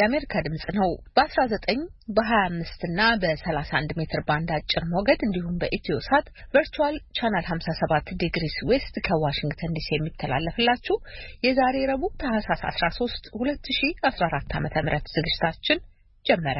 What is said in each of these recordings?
የአሜሪካ ድምጽ ነው። በ19 በ25 እና በ31 ሜትር ባንድ አጭር ሞገድ እንዲሁም በኢትዮሳት ቨርቹዋል ቻናል 57 ዲግሪስ ዌስት ከዋሽንግተን ዲሲ የሚተላለፍላችሁ የዛሬ ረቡዕ ታህሳስ 13 2014 ዓ.ም ዝግጅታችን ጀመረ።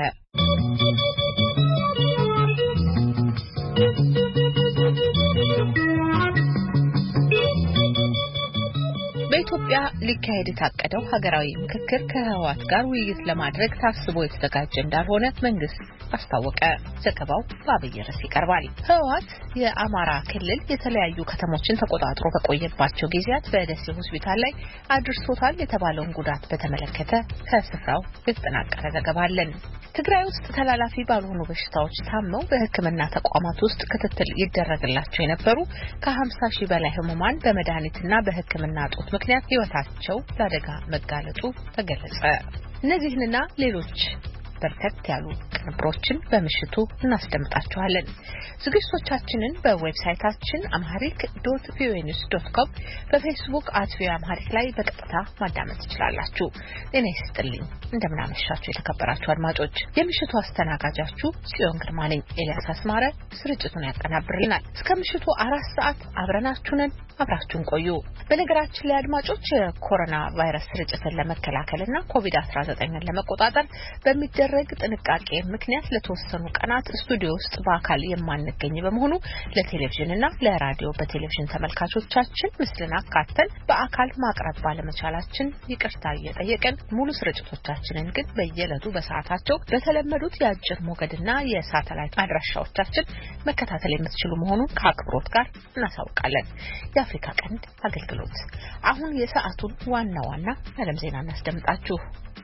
በኢትዮጵያ ሊካሄድ የታቀደው ሀገራዊ ምክክር ከህወሓት ጋር ውይይት ለማድረግ ታስቦ የተዘጋጀ እንዳልሆነ መንግስት አስታወቀ። ዘገባው በአብይ ርዕስ ይቀርባል። ህወሓት የአማራ ክልል የተለያዩ ከተሞችን ተቆጣጥሮ በቆየባቸው ጊዜያት በደሴ ሆስፒታል ላይ አድርሶታል የተባለውን ጉዳት በተመለከተ ከስፍራው የተጠናቀረ ዘገባ አለን። ትግራይ ውስጥ ተላላፊ ባልሆኑ በሽታዎች ታመው በሕክምና ተቋማት ውስጥ ክትትል ይደረግላቸው የነበሩ ከ50 ሺህ በላይ ህሙማን በመድኃኒትና በሕክምና እጦት ምክንያት ህይወታቸው ለአደጋ መጋለጡ ተገለጸ። እነዚህንና ሌሎች በርከት ያሉ ቅንብሮችን በምሽቱ እናስደምጣችኋለን። ዝግጅቶቻችንን በዌብሳይታችን amharic.voanews.com በፌስቡክ @voaamharic ላይ በቀጥታ ማዳመጥ ትችላላችሁ። ጤና ይስጥልኝ። እንደምን አመሻችሁ የተከበራችሁ አድማጮች። የምሽቱ አስተናጋጃችሁ ጽዮን ግርማ ነኝ። ኤልያስ አስማረ ስርጭቱን ያቀናብርልናል። እስከ ምሽቱ 4 ሰዓት አብረናችሁ ነን። አብራችሁን ቆዩ። በነገራችን ላይ አድማጮች የኮሮና ቫይረስ ስርጭትን ለመከላከልና ኮቪድ-19ን ለመቆጣጠር በሚደረግ ጥንቃቄ ምክንያት ለተወሰኑ ቀናት ስቱዲዮ ውስጥ በአካል የማንገኝ በመሆኑ ለቴሌቪዥንና ለራዲዮ በቴሌቪዥን ተመልካቾቻችን ምስልን አካተን በአካል ማቅረብ ባለመቻላችን ይቅርታ እየጠየቅን ሙሉ ስርጭቶቻችንን ግን በየዕለቱ በሰዓታቸው በተለመዱት የአጭር ሞገድና የሳተላይት አድራሻዎቻችን መከታተል የምትችሉ መሆኑን ከአክብሮት ጋር እናሳውቃለን። የአፍሪካ ቀንድ አገልግሎት አሁን የሰዓቱን ዋና ዋና ዓለም ዜና እናስደምጣችሁ።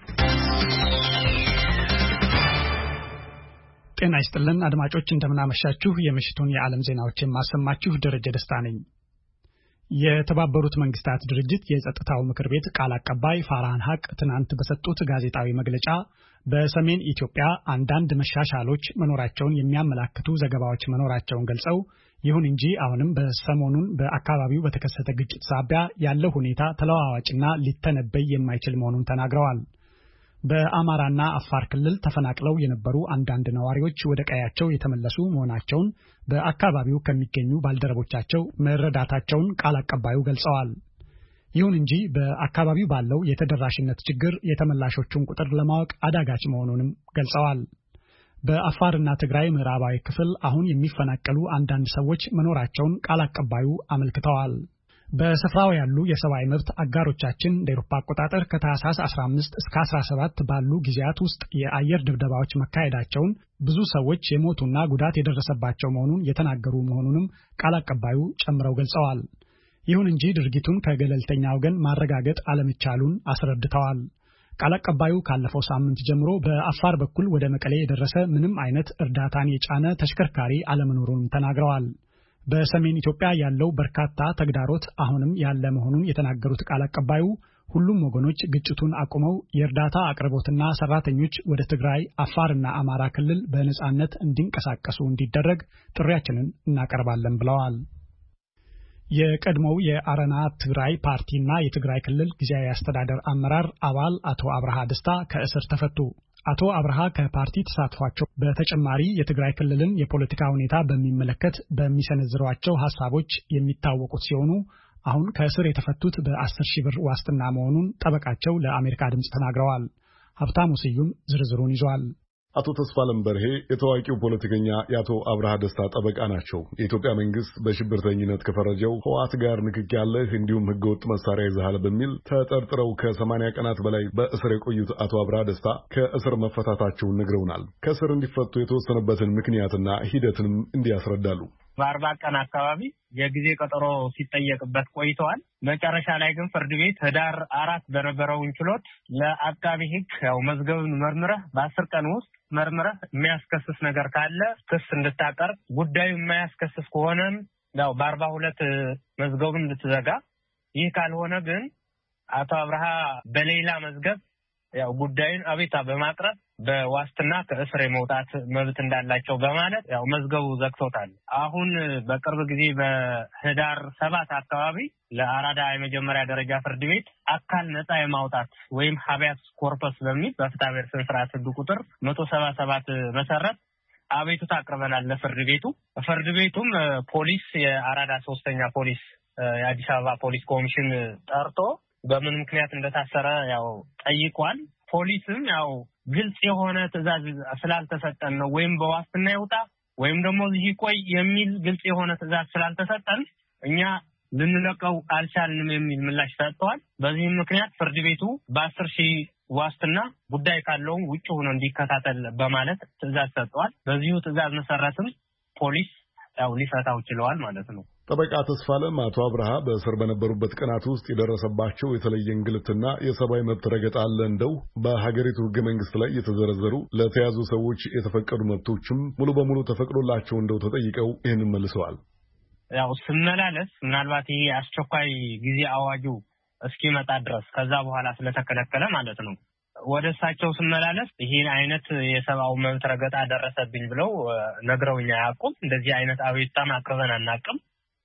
ጤና ይስጥልን አድማጮች እንደምናመሻችሁ። የምሽቱን የዓለም ዜናዎችን ማሰማችሁ ደረጀ ደስታ ነኝ። የተባበሩት መንግስታት ድርጅት የጸጥታው ምክር ቤት ቃል አቀባይ ፋርሃን ሀቅ ትናንት በሰጡት ጋዜጣዊ መግለጫ በሰሜን ኢትዮጵያ አንዳንድ መሻሻሎች መኖራቸውን የሚያመላክቱ ዘገባዎች መኖራቸውን ገልጸው ይሁን እንጂ አሁንም በሰሞኑን በአካባቢው በተከሰተ ግጭት ሳቢያ ያለው ሁኔታ ተለዋዋጭና ሊተነበይ የማይችል መሆኑን ተናግረዋል። በአማራና አፋር ክልል ተፈናቅለው የነበሩ አንዳንድ ነዋሪዎች ወደ ቀያቸው የተመለሱ መሆናቸውን በአካባቢው ከሚገኙ ባልደረቦቻቸው መረዳታቸውን ቃል አቀባዩ ገልጸዋል። ይሁን እንጂ በአካባቢው ባለው የተደራሽነት ችግር የተመላሾቹን ቁጥር ለማወቅ አዳጋች መሆኑንም ገልጸዋል። በአፋርና ትግራይ ምዕራባዊ ክፍል አሁን የሚፈናቀሉ አንዳንድ ሰዎች መኖራቸውን ቃል አቀባዩ አመልክተዋል። በስፍራው ያሉ የሰብአዊ መብት አጋሮቻችን እንደ አውሮፓ አቆጣጠር ከታህሳስ 15 እስከ 17 ባሉ ጊዜያት ውስጥ የአየር ድብደባዎች መካሄዳቸውን፣ ብዙ ሰዎች የሞቱና ጉዳት የደረሰባቸው መሆኑን የተናገሩ መሆኑንም ቃል አቀባዩ ጨምረው ገልጸዋል። ይሁን እንጂ ድርጊቱን ከገለልተኛ ወገን ማረጋገጥ አለመቻሉን አስረድተዋል። ቃል አቀባዩ ካለፈው ሳምንት ጀምሮ በአፋር በኩል ወደ መቀሌ የደረሰ ምንም አይነት እርዳታን የጫነ ተሽከርካሪ አለመኖሩን ተናግረዋል። በሰሜን ኢትዮጵያ ያለው በርካታ ተግዳሮት አሁንም ያለ መሆኑን የተናገሩት ቃል አቀባዩ ሁሉም ወገኖች ግጭቱን አቁመው የእርዳታ አቅርቦትና ሰራተኞች ወደ ትግራይ፣ አፋርና አማራ ክልል በነጻነት እንዲንቀሳቀሱ እንዲደረግ ጥሪያችንን እናቀርባለን ብለዋል። የቀድሞው የአረና ትግራይ ፓርቲና የትግራይ ክልል ጊዜያዊ አስተዳደር አመራር አባል አቶ አብርሃ ደስታ ከእስር ተፈቱ። አቶ አብርሃ ከፓርቲ ተሳትፏቸው በተጨማሪ የትግራይ ክልልን የፖለቲካ ሁኔታ በሚመለከት በሚሰነዝሯቸው ሐሳቦች የሚታወቁት ሲሆኑ አሁን ከእስር የተፈቱት በ10 ሺህ ብር ዋስትና መሆኑን ጠበቃቸው ለአሜሪካ ድምጽ ተናግረዋል። ሀብታሙ ስዩም ዝርዝሩን ይዟል። አቶ ተስፋለም በርሄ የታዋቂው ፖለቲከኛ የአቶ አብርሃ ደስታ ጠበቃ ናቸው። የኢትዮጵያ መንግስት በሽብርተኝነት ከፈረጀው ህወሓት ጋር ንክኪ ያለህ እንዲሁም ህገወጥ መሳሪያ ይዘሃል በሚል ተጠርጥረው ከ80 ቀናት በላይ በእስር የቆዩት አቶ አብርሃ ደስታ ከእስር መፈታታቸውን ነግረውናል። ከእስር እንዲፈቱ የተወሰነበትን ምክንያትና ሂደትንም እንዲያስረዳሉ። በ40 ቀን አካባቢ የጊዜ ቀጠሮ ሲጠየቅበት ቆይተዋል። መጨረሻ ላይ ግን ፍርድ ቤት ህዳር 4 በነበረው ችሎት ለአቃቢ ህግ ያው መዝገቡን መርምረህ በ10 ቀን ውስጥ መርምረህ የሚያስከስስ ነገር ካለ ክስ እንድታቀርብ፣ ጉዳዩ የማያስከስስ ከሆነም ያው በ42 መዝገቡን እንድትዘጋ፣ ይህ ካልሆነ ግን አቶ አብርሃ በሌላ መዝገብ ያው ጉዳዩን አቤታ በማቅረብ በዋስትና ከእስር የመውጣት መብት እንዳላቸው በማለት ያው መዝገቡ ዘግቶታል። አሁን በቅርብ ጊዜ በህዳር 7 አካባቢ ለአራዳ የመጀመሪያ ደረጃ ፍርድ ቤት አካል ነፃ የማውጣት ወይም ሀቢያስ ኮርፐስ በሚል በፍትሐብሔር ስነ ስርዓት ህግ ቁጥር 177 መሰረት አቤቱታ አቅርበናል ለፍርድ ቤቱ። ፍርድ ቤቱም ፖሊስ የአራዳ 3ኛ ፖሊስ የአዲስ አበባ ፖሊስ ኮሚሽን ጠርቶ በምን ምክንያት እንደታሰረ ያው ጠይቋል። ፖሊስም ያው ግልጽ የሆነ ትዕዛዝ ስላልተሰጠን ነው ወይም በዋስትና ይውጣ ወይም ደግሞ እዚህ ቆይ የሚል ግልጽ የሆነ ትዕዛዝ ስላልተሰጠን እኛ ልንለቀው አልቻልንም የሚል ምላሽ ሰጥቷል። በዚህም ምክንያት ፍርድ ቤቱ በ10,000 ዋስትና ጉዳይ ካለው ውጭ ሆኖ እንዲከታተል በማለት ትዕዛዝ ሰጥቷል። በዚሁ ትዕዛዝ መሰረትም ፖሊስ ያው ሊፈታው ችለዋል ማለት ነው። ጠበቃ ተስፋለም አቶ አብርሃ በእስር በነበሩበት ቀናት ውስጥ የደረሰባቸው የተለየ እንግልትና የሰብአዊ መብት ረገጣ አለ እንደው በሀገሪቱ ሕገ መንግስት ላይ የተዘረዘሩ ለተያዙ ሰዎች የተፈቀዱ መብቶችም ሙሉ በሙሉ ተፈቅዶላቸው እንደው ተጠይቀው ይህንን መልሰዋል። ያው ስመላለስ ምናልባት ይሄ አስቸኳይ ጊዜ አዋጁ እስኪመጣ ድረስ ከዛ በኋላ ስለተከለከለ ማለት ነው ወደ እሳቸው ስመላለስ ይሄን አይነት የሰብአዊ መብት ረገጣ ደረሰብኝ ብለው ነግረውኛ ያቁም እንደዚህ አይነት አቤቱታ ማቅረበን አናቅም።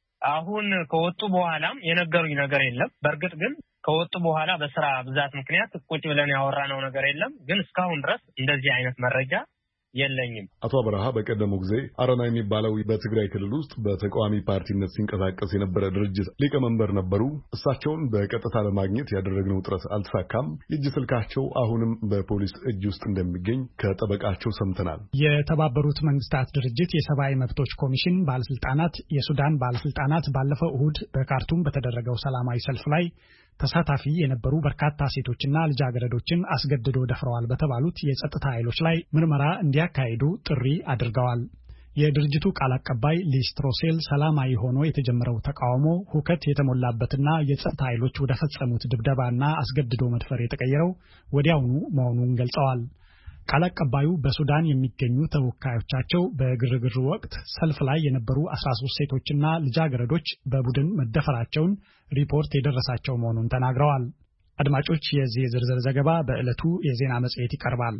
አሁን ከወጡ በኋላም የነገሩኝ ነገር የለም። በእርግጥ ግን ከወጡ በኋላ በስራ ብዛት ምክንያት ቁጭ ብለን ያወራነው ነገር የለም። ግን እስካሁን ድረስ እንደዚህ አይነት መረጃ የለኝም። አቶ አብርሃ በቀደመው ጊዜ አረና የሚባለው በትግራይ ክልል ውስጥ በተቃዋሚ ፓርቲነት ሲንቀሳቀስ የነበረ ድርጅት ሊቀመንበር ነበሩ። እሳቸውን በቀጥታ ለማግኘት ያደረግነው ጥረት አልተሳካም። የእጅ ስልካቸው አሁንም በፖሊስ እጅ ውስጥ እንደሚገኝ ከጠበቃቸው ሰምተናል። የተባበሩት መንግስታት ድርጅት የሰብአዊ መብቶች ኮሚሽን ባለስልጣናት የሱዳን ባለስልጣናት ባለፈው እሁድ በካርቱም በተደረገው ሰላማዊ ሰልፍ ላይ ተሳታፊ የነበሩ በርካታ ሴቶችና ልጃገረዶችን አስገድዶ ደፍረዋል በተባሉት የጸጥታ ኃይሎች ላይ ምርመራ እንዲያካሂዱ ጥሪ አድርገዋል። የድርጅቱ ቃል አቀባይ ሊዝ ትሮሴል ሰላማዊ ሆኖ የተጀመረው ተቃውሞ ሁከት የተሞላበትና የጸጥታ ኃይሎች ወደ ፈጸሙት ድብደባና አስገድዶ መድፈር የተቀየረው ወዲያውኑ መሆኑን ገልጸዋል። ቃል አቀባዩ በሱዳን የሚገኙ ተወካዮቻቸው በግርግሩ ወቅት ሰልፍ ላይ የነበሩ 13 ሴቶችና ልጃገረዶች በቡድን መደፈራቸውን ሪፖርት የደረሳቸው መሆኑን ተናግረዋል። አድማጮች፣ የዚህ ዝርዝር ዘገባ በዕለቱ የዜና መጽሔት ይቀርባል።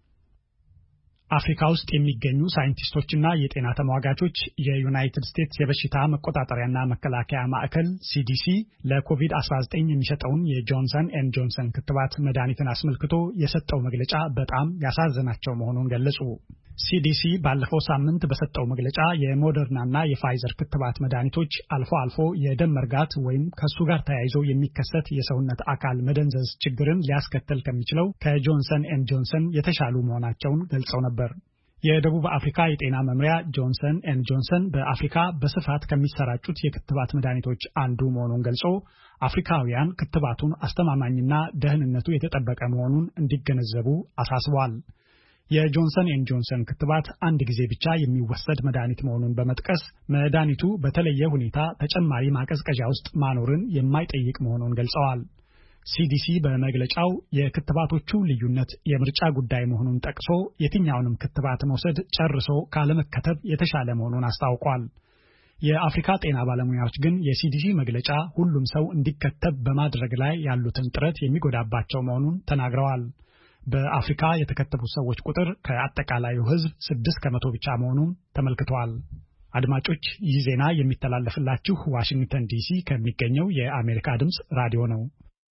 አፍሪካ ውስጥ የሚገኙ ሳይንቲስቶችና የጤና ተሟጋቾች የዩናይትድ ስቴትስ የበሽታ መቆጣጠሪያና መከላከያ ማዕከል ሲዲሲ ለኮቪድ-19 የሚሰጠውን የጆንሰን ኤንድ ጆንሰን ክትባት መድኃኒትን አስመልክቶ የሰጠው መግለጫ በጣም ያሳዘናቸው መሆኑን ገለጹ። ሲዲሲ ባለፈው ሳምንት በሰጠው መግለጫ የሞደርናና የፋይዘር ክትባት መድኃኒቶች አልፎ አልፎ የደም መርጋት ወይም ከሱ ጋር ተያይዞ የሚከሰት የሰውነት አካል መደንዘዝ ችግርን ሊያስከትል ከሚችለው ከጆንሰን ኤንድ ጆንሰን የተሻሉ መሆናቸውን ገልጸው ነበር። የደቡብ አፍሪካ የጤና መምሪያ ጆንሰን ኤንድ ጆንሰን በአፍሪካ በስፋት ከሚሰራጩት የክትባት መድኃኒቶች አንዱ መሆኑን ገልጾ አፍሪካውያን ክትባቱን አስተማማኝና ደህንነቱ የተጠበቀ መሆኑን እንዲገነዘቡ አሳስቧል። የጆንሰን ኤንድ ጆንሰን ክትባት አንድ ጊዜ ብቻ የሚወሰድ መድኃኒት መሆኑን በመጥቀስ መድኃኒቱ በተለየ ሁኔታ ተጨማሪ ማቀዝቀዣ ውስጥ ማኖርን የማይጠይቅ መሆኑን ገልጸዋል። ሲዲሲ በመግለጫው የክትባቶቹ ልዩነት የምርጫ ጉዳይ መሆኑን ጠቅሶ የትኛውንም ክትባት መውሰድ ጨርሶ ካለመከተብ የተሻለ መሆኑን አስታውቋል። የአፍሪካ ጤና ባለሙያዎች ግን የሲዲሲ መግለጫ ሁሉም ሰው እንዲከተብ በማድረግ ላይ ያሉትን ጥረት የሚጎዳባቸው መሆኑን ተናግረዋል። በአፍሪካ የተከተቡ ሰዎች ቁጥር ከአጠቃላዩ ሕዝብ 6% ብቻ መሆኑን ተመልክቷል። አድማጮች፣ ይህ ዜና የሚተላለፍላችሁ ዋሽንግተን ዲሲ ከሚገኘው የአሜሪካ ድምፅ ራዲዮ ነው።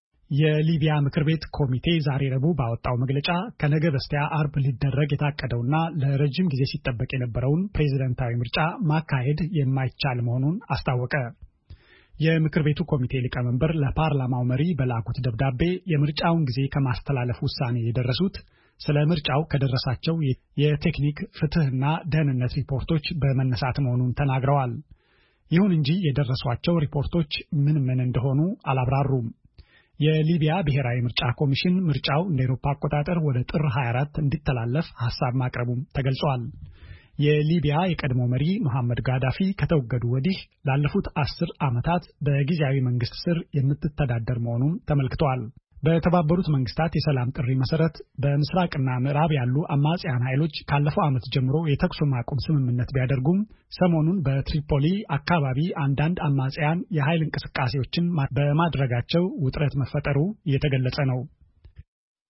የሊቢያ ምክር ቤት ኮሚቴ ዛሬ ረቡዕ ባወጣው መግለጫ ከነገ በስቲያ አርብ ሊደረግ የታቀደውና ለረጅም ጊዜ ሲጠበቅ የነበረውን ፕሬዝዳንታዊ ምርጫ ማካሄድ የማይቻል መሆኑን አስታወቀ። የምክር ቤቱ ኮሚቴ ሊቀመንበር ለፓርላማው መሪ በላኩት ደብዳቤ የምርጫውን ጊዜ ከማስተላለፍ ውሳኔ የደረሱት ስለ ምርጫው ከደረሳቸው የቴክኒክ ፍትህና ደህንነት ሪፖርቶች በመነሳት መሆኑን ተናግረዋል። ይሁን እንጂ የደረሷቸው ሪፖርቶች ምን እንደሆኑ አላብራሩም። የሊቢያ ብሔራዊ ምርጫ ኮሚሽን ምርጫው እንደ አውሮፓ አቆጣጠር ወደ ጥር 24 እንዲተላለፍ ሐሳብ ማቅረቡም ተገልጿል። የሊቢያ የቀድሞ መሪ መሐመድ ጋዳፊ ከተወገዱ ወዲህ ላለፉት 10 ዓመታት በጊዜያዊ መንግስት ስር የምትተዳደር መሆኑን ተመልክቷል። በተባበሩት መንግስታት የሰላም ጥሪ መሰረት በምስራቅና ምዕራብ ያሉ አማጽያን ኃይሎች ካለፈው ዓመት ጀምሮ የተኩስ ማቆም ስምምነት ቢያደርጉም ሰሞኑን በትሪፖሊ አካባቢ አንዳንድ አማጽያን የኃይል እንቅስቃሴዎችን በማድረጋቸው ውጥረት መፈጠሩ እየተገለጸ ነው።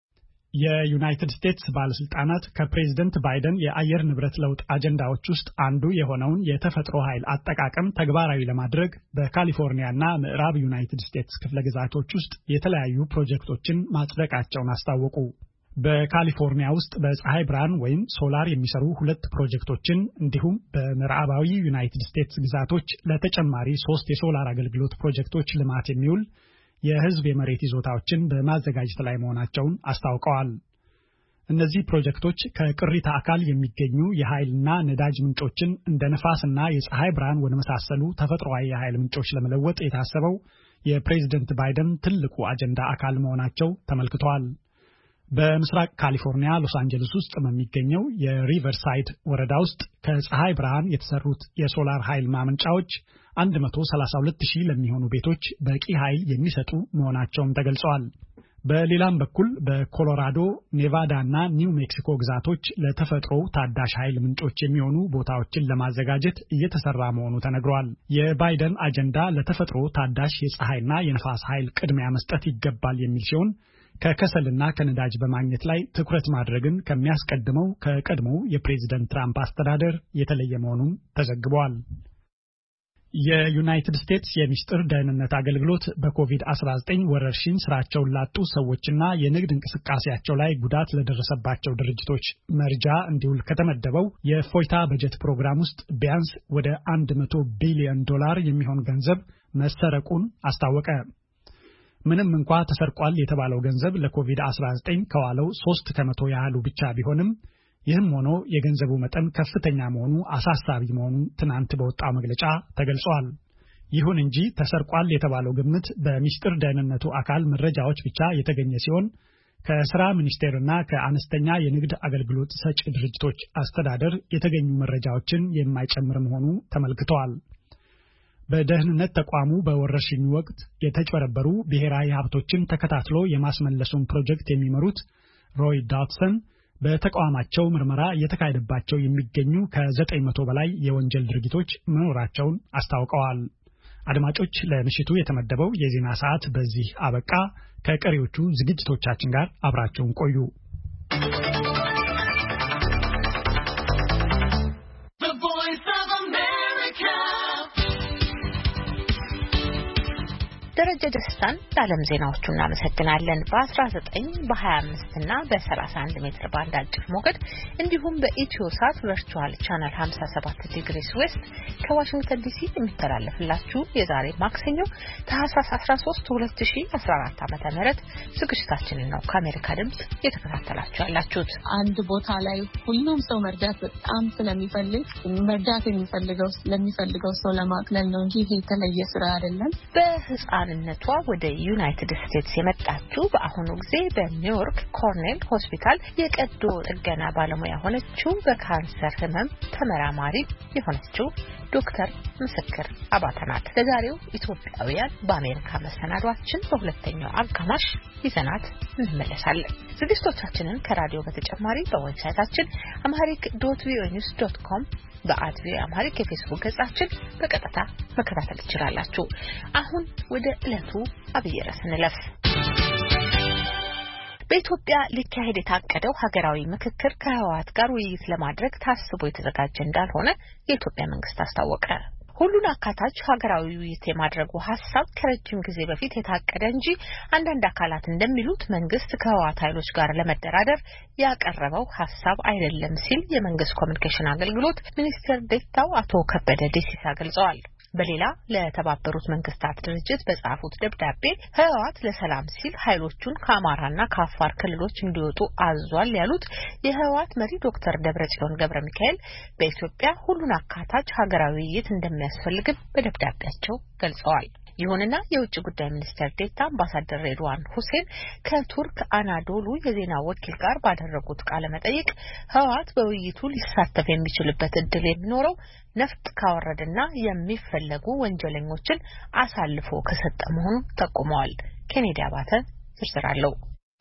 የዩናይትድ ስቴትስ ባለስልጣናት ከፕሬዝደንት ባይደን የአየር ንብረት ለውጥ አጀንዳዎች ውስጥ አንዱ የሆነውን የተፈጥሮ ኃይል አጠቃቀም ተግባራዊ ለማድረግ በካሊፎርኒያና ምዕራብ ዩናይትድ ስቴትስ ክፍለ ግዛቶች ውስጥ የተለያዩ ፕሮጀክቶችን ማጽደቃቸውን አስታወቁ። በካሊፎርኒያ ውስጥ በፀሐይ ብርሃን ወይም ሶላር የሚሰሩ 2 ፕሮጀክቶችን እንዲሁም በምዕራባዊ ዩናይትድ ስቴትስ ግዛቶች ለተጨማሪ 3 የሶላር አገልግሎት ፕሮጀክቶች ልማት የሚውል የህዝብ የመሬት ይዞታዎችን በማዘጋጀት ላይ መሆናቸውን አስታውቀዋል። እነዚህ ፕሮጀክቶች ከቅሪተ አካል የሚገኙ የኃይልና ነዳጅ ምንጮችን እንደ ነፋስና የፀሐይ ብርሃን ወደ መሳሰሉ ተፈጥሯዊ የኃይል ምንጮች ለመለወጥ የታሰበው የፕሬዝደንት ባይደን ትልቁ አጀንዳ አካል መሆናቸው ተመልክቷል። በምስራቅ ካሊፎርኒያ ሎስ አንጀለስ ውስጥ በሚገኘው የሪቨርሳይድ ወረዳ ውስጥ ከፀሐይ ብርሃን የተሰሩት የሶላር ኃይል ማመንጫዎች 132,000 ለሚሆኑ ቤቶች በቂ ኃይል የሚሰጡ መሆናቸውም ተገልጸዋል። በሌላም በኩል በኮሎራዶ፣ ኔቫዳ እና ኒው ሜክሲኮ ግዛቶች ለተፈጥሮ ታዳሽ ኃይል ምንጮች የሚሆኑ ቦታዎችን ለማዘጋጀት እየተሰራ መሆኑ ተነግሯል። የባይደን አጀንዳ ለተፈጥሮ ታዳሽ የፀሐይና የነፋስ ኃይል ቅድሚያ መስጠት ይገባል የሚል ሲሆን ከከሰልና ከነዳጅ በማግኘት ላይ ትኩረት ማድረግን ከሚያስቀድመው ከቀድሞው የፕሬዝደንት ትራምፕ አስተዳደር የተለየ መሆኑን ተዘግቧል። የዩናይትድ ስቴትስ የሚስጥር ደህንነት አገልግሎት በኮቪድ-19 ወረርሽኝ ስራቸውን ላጡ ሰዎችና የንግድ እንቅስቃሴያቸው ላይ ጉዳት ለደረሰባቸው ድርጅቶች መርጃ እንዲውል ከተመደበው የፎይታ በጀት ፕሮግራም ውስጥ ቢያንስ ወደ $100 ቢሊዮን የሚሆን ገንዘብ መሰረቁን አስታወቀ። ምንም እንኳ ተሰርቋል የተባለው ገንዘብ ለኮቪድ-19 ከዋለው 3% ያህሉ ብቻ ቢሆንም ይህም ሆኖ የገንዘቡ መጠን ከፍተኛ መሆኑ አሳሳቢ መሆኑን ትናንት በወጣው መግለጫ ተገልጿል። ይሁን እንጂ ተሰርቋል የተባለው ግምት በሚስጥር ደህንነቱ አካል መረጃዎች ብቻ የተገኘ ሲሆን ከስራ ሚኒስቴርና ከአነስተኛ የንግድ አገልግሎት ሰጪ ድርጅቶች አስተዳደር የተገኙ መረጃዎችን የማይጨምር መሆኑ ተመልክቷል። በደህንነት ተቋሙ በወረርሽኙ ወቅት የተጨበረበሩ ብሔራዊ ሀብቶችን ተከታትሎ የማስመለሱን ፕሮጀክት የሚመሩት ሮይ ዳትሰን በተቋማቸው ምርመራ እየተካሄደባቸው የሚገኙ ከ900 በላይ የወንጀል ድርጊቶች መኖራቸውን አስታውቀዋል። አድማጮች፣ ለምሽቱ የተመደበው የዜና ሰዓት በዚህ አበቃ። ከቀሪዎቹ ዝግጅቶቻችን ጋር አብራችሁን ቆዩ። ደረጀ ደስታን ለዓለም ዜናዎቹ እናመሰግናለን። በ19 በ25 እና በ31 ሜትር ባንድ አጭር ሞገድ እንዲሁም በኢትዮሳት ቨርቹዋል ቻናል 57 ዲግሪስ ዌስት ከዋሽንግተን ዲሲ የሚተላለፍላችሁ የዛሬ ማክሰኞ ታህሳስ 13 2014 ዓ.ም ዝግጅታችንን ነው ከአሜሪካ ድምጽ እየተከታተላችሁ ያላችሁት። አንድ ቦታ ላይ ሁሉም ሰው መርዳት በጣም ስለሚፈልግ መርዳት ለሚፈልገው ሰው ለማቅለል ነው እንጂ ይሄ የተለየ ስራ አይደለም። በህፃንነቷ ወደ ዩናይትድ ስቴትስ የመጣችው በአሁኑ ጊዜ በኒውዮርክ ኮርኔል ሆስፒታል የቀዶ ጥገና ባለሙያ ሆነችው በካንሰር ህመም ተመራማሪ የሆነችው ዶክተር ምስክር አባተ ናት። ለዛሬው ኢትዮጵያውያን በአሜሪካ መሰናዷችን በሁለተኛው አጋማሽ ይዘናት እንመለሳለን። ዝግጅቶቻችንን ከራዲዮ በተጨማሪ በዌብሳይታችን amharic.voanews.com በአድቪአምሃሪክ የፌስቡክ ገጻችን በቀጥታ መከታተል ትችላላችሁ። አሁን ወደ ዕለቱ አብይ ርዕስ እንለፍ። በኢትዮጵያ ሊካሄድ የታቀደው ሀገራዊ ምክክር ከህወሓት ጋር ውይይት ለማድረግ ታስቦ የተዘጋጀ እንዳልሆነ የኢትዮጵያ መንግስት አስታወቀ። ሁሉን አካታች ሀገራዊ ውይይት የማድረጉ ሐሳብ ከረጅም ጊዜ በፊት የታቀደ እንጂ አንዳንድ አካላት እንደሚሉት መንግስት ከህወሓት ኃይሎች ጋር ለመደራደር ያቀረበው ሐሳብ አይደለም ሲል የመንግስት ኮሚኒኬሽን አገልግሎት ሚኒስትር ዴኤታው አቶ ከበደ ዴሲሳ ገልጸዋል። በሌላ ለተባበሩት መንግስታት ድርጅት በጻፉት ደብዳቤ ህወሓት ለሰላም ሲል ኃይሎቹን ከአማራና ከአፋር ክልሎች እንዲወጡ አዟል ያሉት የህወሓት መሪ ዶክተር ደብረጽዮን ገብረ ሚካኤል በኢትዮጵያ ሁሉን አካታች ሀገራዊ ውይይት እንደሚያስፈልግም በደብዳቤያቸው ገልጸዋል። ይሁንና የውጭ ጉዳይ ሚኒስትር ዴኤታ አምባሳደር ሬድዋን ሁሴን ከቱርክ አናዶሉ የዜና ወኪል ጋር ባደረጉት ቃለ መጠይቅ ህወሓት በውይይቱ ሊሳተፍ የሚችልበት እድል የሚኖረው ነፍጥ ካወረደና የሚፈለጉ ወንጀለኞችን አሳልፎ ከሰጠ መሆኑን ጠቁመዋል። ኬኔዲ አባተ ዝርዝር አለው።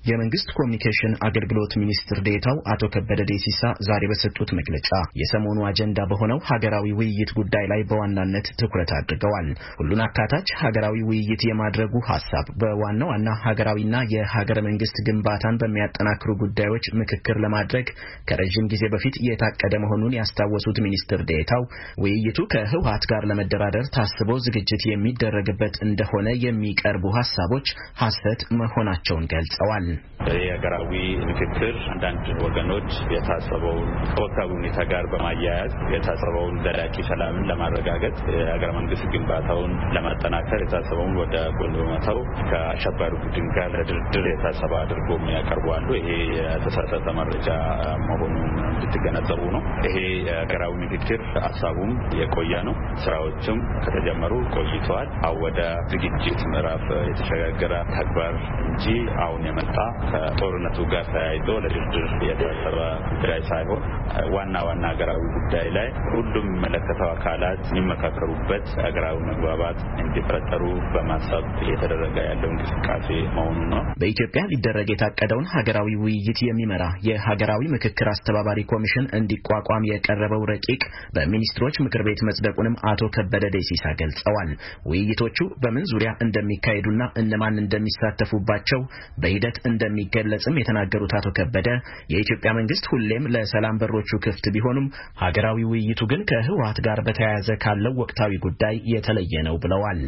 የመንግስት ኮሚኒኬሽን አገልግሎት ሚኒስትር ዴኤታው አቶ ከበደ ደሲሳ ዛሬ በሰጡት መግለጫ የሰሞኑ አጀንዳ በሆነው ሀገራዊ ውይይት ጉዳይ ላይ በዋናነት ትኩረት አድርገዋል። ሁሉን አካታች ሀገራዊ ውይይት የማድረጉ ሐሳብ በዋና ዋና ሀገራዊና የሀገረ መንግስት ግንባታን በሚያጠናክሩ ጉዳዮች ምክክር ለማድረግ ከረጅም ጊዜ በፊት የታቀደ መሆኑን ያስታወሱት ሚኒስትር ዴኤታው ውይይቱ ከህወሓት ጋር ለመደራደር ታስቦ ዝግጅት የሚደረግበት እንደሆነ የሚቀርቡ ሐሳቦች ሐሰት መሆናቸውን ገልጸዋል። የሀገራዊ ምክክር አንዳንድ ወገኖች የታሰበውን ከወቅታዊ ሁኔታ ጋር በማያያዝ የታሰበውን ዘላቂ ሰላምን ለማረጋገጥ የሀገረ መንግስት ግንባታውን ለማጠናከር የታሰበውን ወደ ጎን በመተው ከአሸባሪ ቡድን ጋር ለድርድር የታሰበ አድርጎ ያቀርባሉ። ይሄ የተሳሳተ መረጃ መሆኑን እንድትገነዘቡ ነው። ይሄ የሀገራዊ ምክክር ሀሳቡም የቆየ ነው። ስራዎችም ከተጀመሩ ቆይተዋል። አሁን ወደ ዝግጅት ምዕራፍ የተሸጋገረ ተግባር እንጂ አሁን የመጣ ከጦርነቱ ጋር ተያይዞ ለድርድር የታሰበ ጉዳይ ሳይሆን ዋና ሀገራዊ ጉዳይ ላይ ሁሉም የሚመለከተው አካላት የሚመካከሩበት ሀገራዊ መግባባት እንዲፈጠሩ በማሰብ እየተደረገ ያለው እንቅስቃሴ መሆኑ ነው። በኢትዮጵያ ሊደረግ የታቀደውን ሀገራዊ ውይይት የሚመራ የሀገራዊ ምክክር አስተባባሪ ኮሚሽን እንዲቋቋም የቀረበው ረቂቅ በሚኒስትሮች ምክር ቤት መጽደቁንም አቶ ከበደ ደሲሳ ገልጸዋል። ውይይቶቹ በምን ዙሪያ እንደሚካሄዱና እነማን እንደሚሳተፉባቸው በሂደት እንደሚገለጽም የተናገሩት አቶ ከበደ የኢትዮጵያ መንግስት ሁሌም ለሰላም በሮቹ ክፍት ቢሆኑም ሀገራዊ ውይይቱ ግን ከህወሓት ጋር በተያያዘ ካለው ወቅታዊ ጉዳይ የተለየ ነው ብለዋል።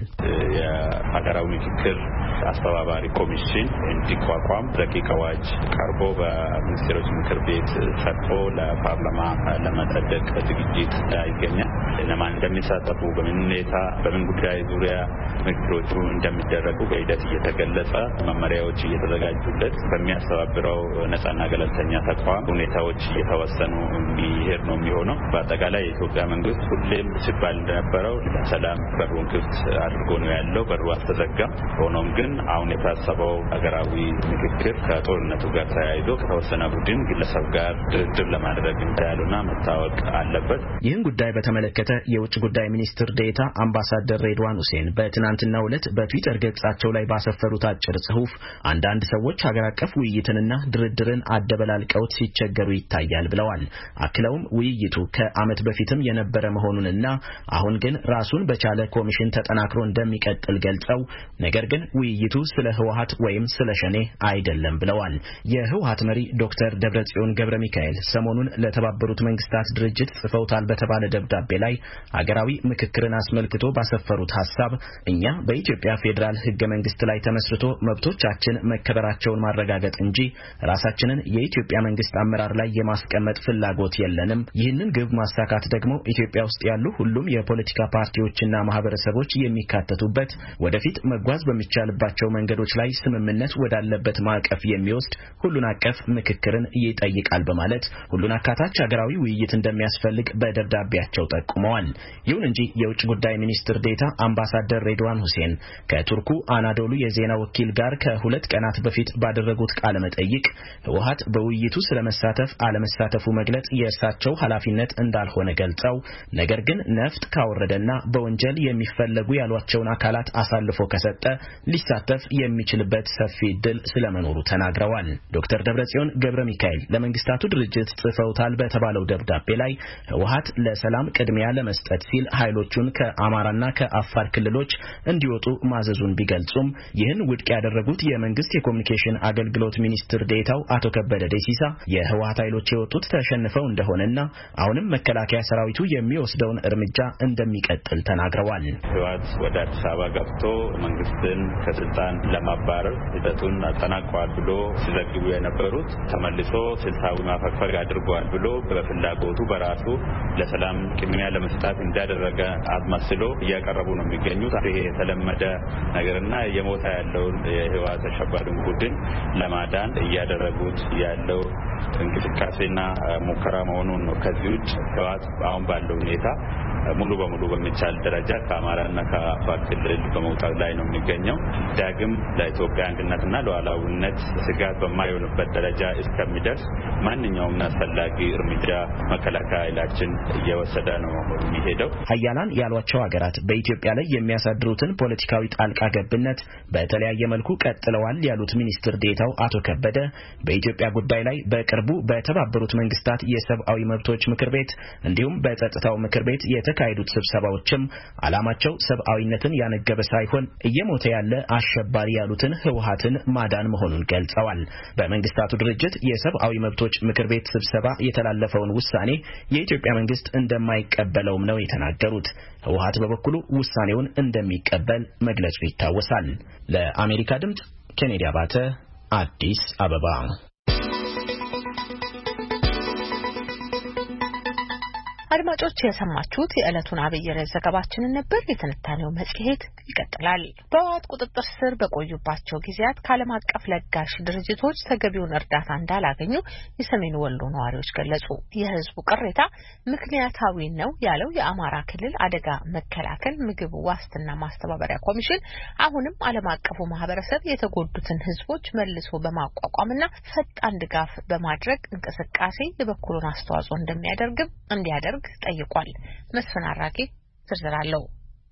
የሀገራዊ ምክክር አስተባባሪ ኮሚሽን እንዲቋቋም ረቂቅ አዋጅ ቀርቦ በሚኒስትሮች ምክር ቤት ጸድቆ ለፓርላማ ለመጸደቅ ዝግጅት ይገኛል። እነማን እንደሚሳተፉ በምን ሁኔታ በምን ጉዳይ ዙሪያ ምክክሮቹ እንደሚደረጉ በሂደት እየተገለጸ መመሪያዎች እየተዘጋጁለት በሚያስተባብረው ነጻና ገለልተኛ ተቋም ሁኔታዎች እየተወሰኑ የሚሄድ ነው የሚሆነው። በአጠቃላይ የኢትዮጵያ መንግስት ሁሌም ሲባል እንደነበረው ለሰላም በሩን ክፍት አድርጎ ነው ያለው። በሩ አልተዘጋም። ሆኖም ግን አሁን የታሰበው ሀገራዊ ምክክር ከጦርነቱ ጋር ተያይዞ ከተወሰነ ቡድን ግለሰብ ጋር ድርድር ለማድረግ እንዳያሉና መታወቅ አለበት። ይህን ጉዳይ በተመለከተ የውጭ ጉዳይ ሚኒስትር ዴኤታ አምባሳደር ሬድዋን ሁሴን በትናንትናው ዕለት በትዊተር ገጻቸው ላይ ባሰፈሩት አጭር ጽሑፍ አንዳንድ ሰዎች ሀገር አቀፍ ውይይትንና ድርድርን አደበላልቀውት ሲቸገሩ ይታያል ብለዋል። አክለውም ውይይቱ ከዓመት በፊትም የነበረ መሆኑንና አሁን ግን ራሱን በቻለ ኮሚሽን ተጠናክሮ እንደሚቀጥል ገልጸው ነገር ግን ውይይቱ ስለ ህወሓት ወይም ስለ ሸኔ አይደለም ብለዋል። የህወሓት መሪ ዶክተር ደብረጽዮን ገብረ ሚካኤል ሰሞኑን ለተባበሩት መንግስታት ድርጅት ጽፈውታል በተባለ ደብዳቤ ላይ ሀገራዊ ምክክርን አስመልክቶ ባሰፈሩት ሐሳብ እኛ በኢትዮጵያ ፌዴራል ህገ መንግስት ላይ ተመስርቶ መብቶቻችን መከበራቸውን ማረጋገጥ እንጂ ራሳችንን የኢትዮጵያ መንግስት አመራር ላይ የማስቀመጥ ፍላጎት የለንም። ይህንን ግብ ማሳካት ደግሞ ኢትዮጵያ ውስጥ ያሉ ሁሉም የፖለቲካ ፓርቲዎችና ማህበረሰቦች የሚካተቱበት ወደፊት መጓዝ በሚቻልባቸው መንገዶች ላይ ስምምነት ወዳለበት ማዕቀፍ የሚወስድ ሁሉን አቀፍ ምክክርን ይጠይቃል በማለት ሁሉን አካታች ሀገራዊ ውይይት እንደሚያስፈልግ በደብዳቤያቸው ጠቁመዋል። ይሁን እንጂ የውጭ ጉዳይ ሚኒስትር ዴኤታ አምባሳደር ሬድዋን ሁሴን ከቱርኩ አናዶሉ የዜና ወኪል ጋር ከሁለት ቀናት በፊት ባደረጉት ቃለ መጠይቅ ህወሓት በውይይቱ ስለመሳተፍ አለመሳተፉ መግለጽ የእርሳቸው ኃላፊነት እንዳልሆነ ገልጸው ነገር ግን ነፍጥ ካወረደና በወንጀል የሚፈለጉ ያሏቸውን አካላት አሳልፎ ከሰጠ ሊሳተፍ የሚችልበት ሰፊ እድል ስለመኖሩ ተናግረዋል። ዶክተር ደብረጽዮን ገብረ ሚካኤል ለመንግስታቱ ድርጅት ጽፈውታል በተባለው ደብዳቤ ላይ ህወሓት ለሰላም ቅድሚያ ለመስጠት ሲል ኃይሎቹን ከአማራና ከአፋር ክልሎች እንዲወጡ ማዘዙን ቢገልጹም ይህን ውድቅ ያደረጉት የመንግስት የኮሚኒኬሽን አገልግሎት ሚኒስትር ዴኤታው አቶ ከበደ ደሲሳ የህወሓት ኃይሎች የወጡት ተሸንፈው እንደሆነና አሁንም መከላከያ ሰራዊቱ የሚወስደውን እርምጃ እንደሚቀጥል ተናግረዋል። ህወሓት ወደ አዲስ አበባ ገብቶ መንግስትን ከስልጣን ለማባረር ሂደቱን አጠናቀዋል ብሎ ሲዘግቡ የነበሩት ተመልሶ ስልታዊ ማፈግፈግ አድርጓል ብሎ በፍላጎቱ በራሱ ለሰላም ቅድሚያ ለመስጠት እንዳደረገ አስመስሎ እያቀረቡ ነው የሚገኙት። ይሄ የተለመደ ነገርና የሞታ ያለውን የህወሓት አሸባሪውን ቡድን ለማዳን እያደረጉት ያለው እንቅስቃሴና ሙከራ መሆኑን ነው። ከዚህ ውጭ ህወሓት አሁን ባለው ሁኔታ ሙሉ በሙሉ በሚቻል ደረጃ ከአማራና ከአፋር ክልል በመውጣት ላይ ነው የሚገኘው። ዳግም ለኢትዮጵያ አንድነትና ለሉዓላዊነት ስጋት በማይሆንበት ደረጃ እስከሚደርስ ማንኛውም አስፈላጊ እርምጃ መከላከያ ኃይላችን እየወሰደ ነው የሚሄደው። ሀያላን ያሏቸው ሀገራት በኢትዮጵያ ላይ የሚያሳድሩትን ፖለቲካዊ ጣልቃ ገብነት በተለያየ መልኩ ቀጥለዋል ያሉት ሚኒስትር ዴኤታው አቶ ከበደ በኢትዮጵያ ጉዳይ ላይ በቅርቡ በተባበሩት መንግስታት የሰብአዊ መብቶች ምክር ቤት እንዲሁም በጸጥታው ምክር ቤት የተካሄዱት ስብሰባዎችም ዓላማቸው ሰብአዊነትን ያነገበ ሳይሆን እየሞተ ያለ አሸባሪ ያሉትን ህወሓትን ማዳን መሆኑን ገልጸዋል። በመንግስታቱ ድርጅት የሰብአዊ መብቶች ምክር ቤት ስብሰባ የተላለፈውን ውሳኔ የኢትዮጵያ መንግስት እንደማይቀበለውም ነው የተናገሩት። ህወሓት በበኩሉ ውሳኔውን እንደሚቀበል መግለጹ ይታወሳል። ለአሜሪካ ድምጽ ኬኔዲ አባተ አዲስ አበባ። አድማጮች የሰማችሁት የዕለቱን አብይ ርዕስ ዘገባችንን ነበር። የትንታኔው መጽሔት ይቀጥላል። በህወሓት ቁጥጥር ስር በቆዩባቸው ጊዜያት ከዓለም አቀፍ ለጋሽ ድርጅቶች ተገቢውን እርዳታ እንዳላገኙ የሰሜን ወሎ ነዋሪዎች ገለጹ። የህዝቡ ቅሬታ ምክንያታዊ ነው ያለው የአማራ ክልል አደጋ መከላከል ምግብ ዋስትና ማስተባበሪያ ኮሚሽን አሁንም ዓለም አቀፉ ማህበረሰብ የተጎዱትን ህዝቦች መልሶ በማቋቋምና ፈጣን ድጋፍ በማድረግ እንቅስቃሴ የበኩሉን አስተዋጽኦ እንዲያደርግ ጠይቋል። መስፍን አራጌ ዝርዝር አለው።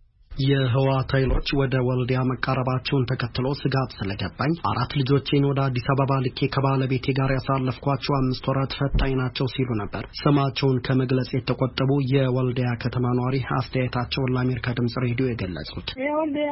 የህወሓት ኃይሎች ወደ ወልዲያ መቃረባቸውን ተከትሎ ስጋት ስለገባኝ 4 ልጆቼን ወደ አዲስ አበባ ልኬ ከባለቤቴ ጋር ያሳለፍኳቸው 5 ወራት ፈታኝ ናቸው ሲሉ ነበር ስማቸውን ከመግለጽ የተቆጠቡ የወልዲያ ከተማ ነዋሪ አስተያየታቸውን ለአሜሪካ ድምጽ ሬዲዮ የገለጹት። የወልዲያ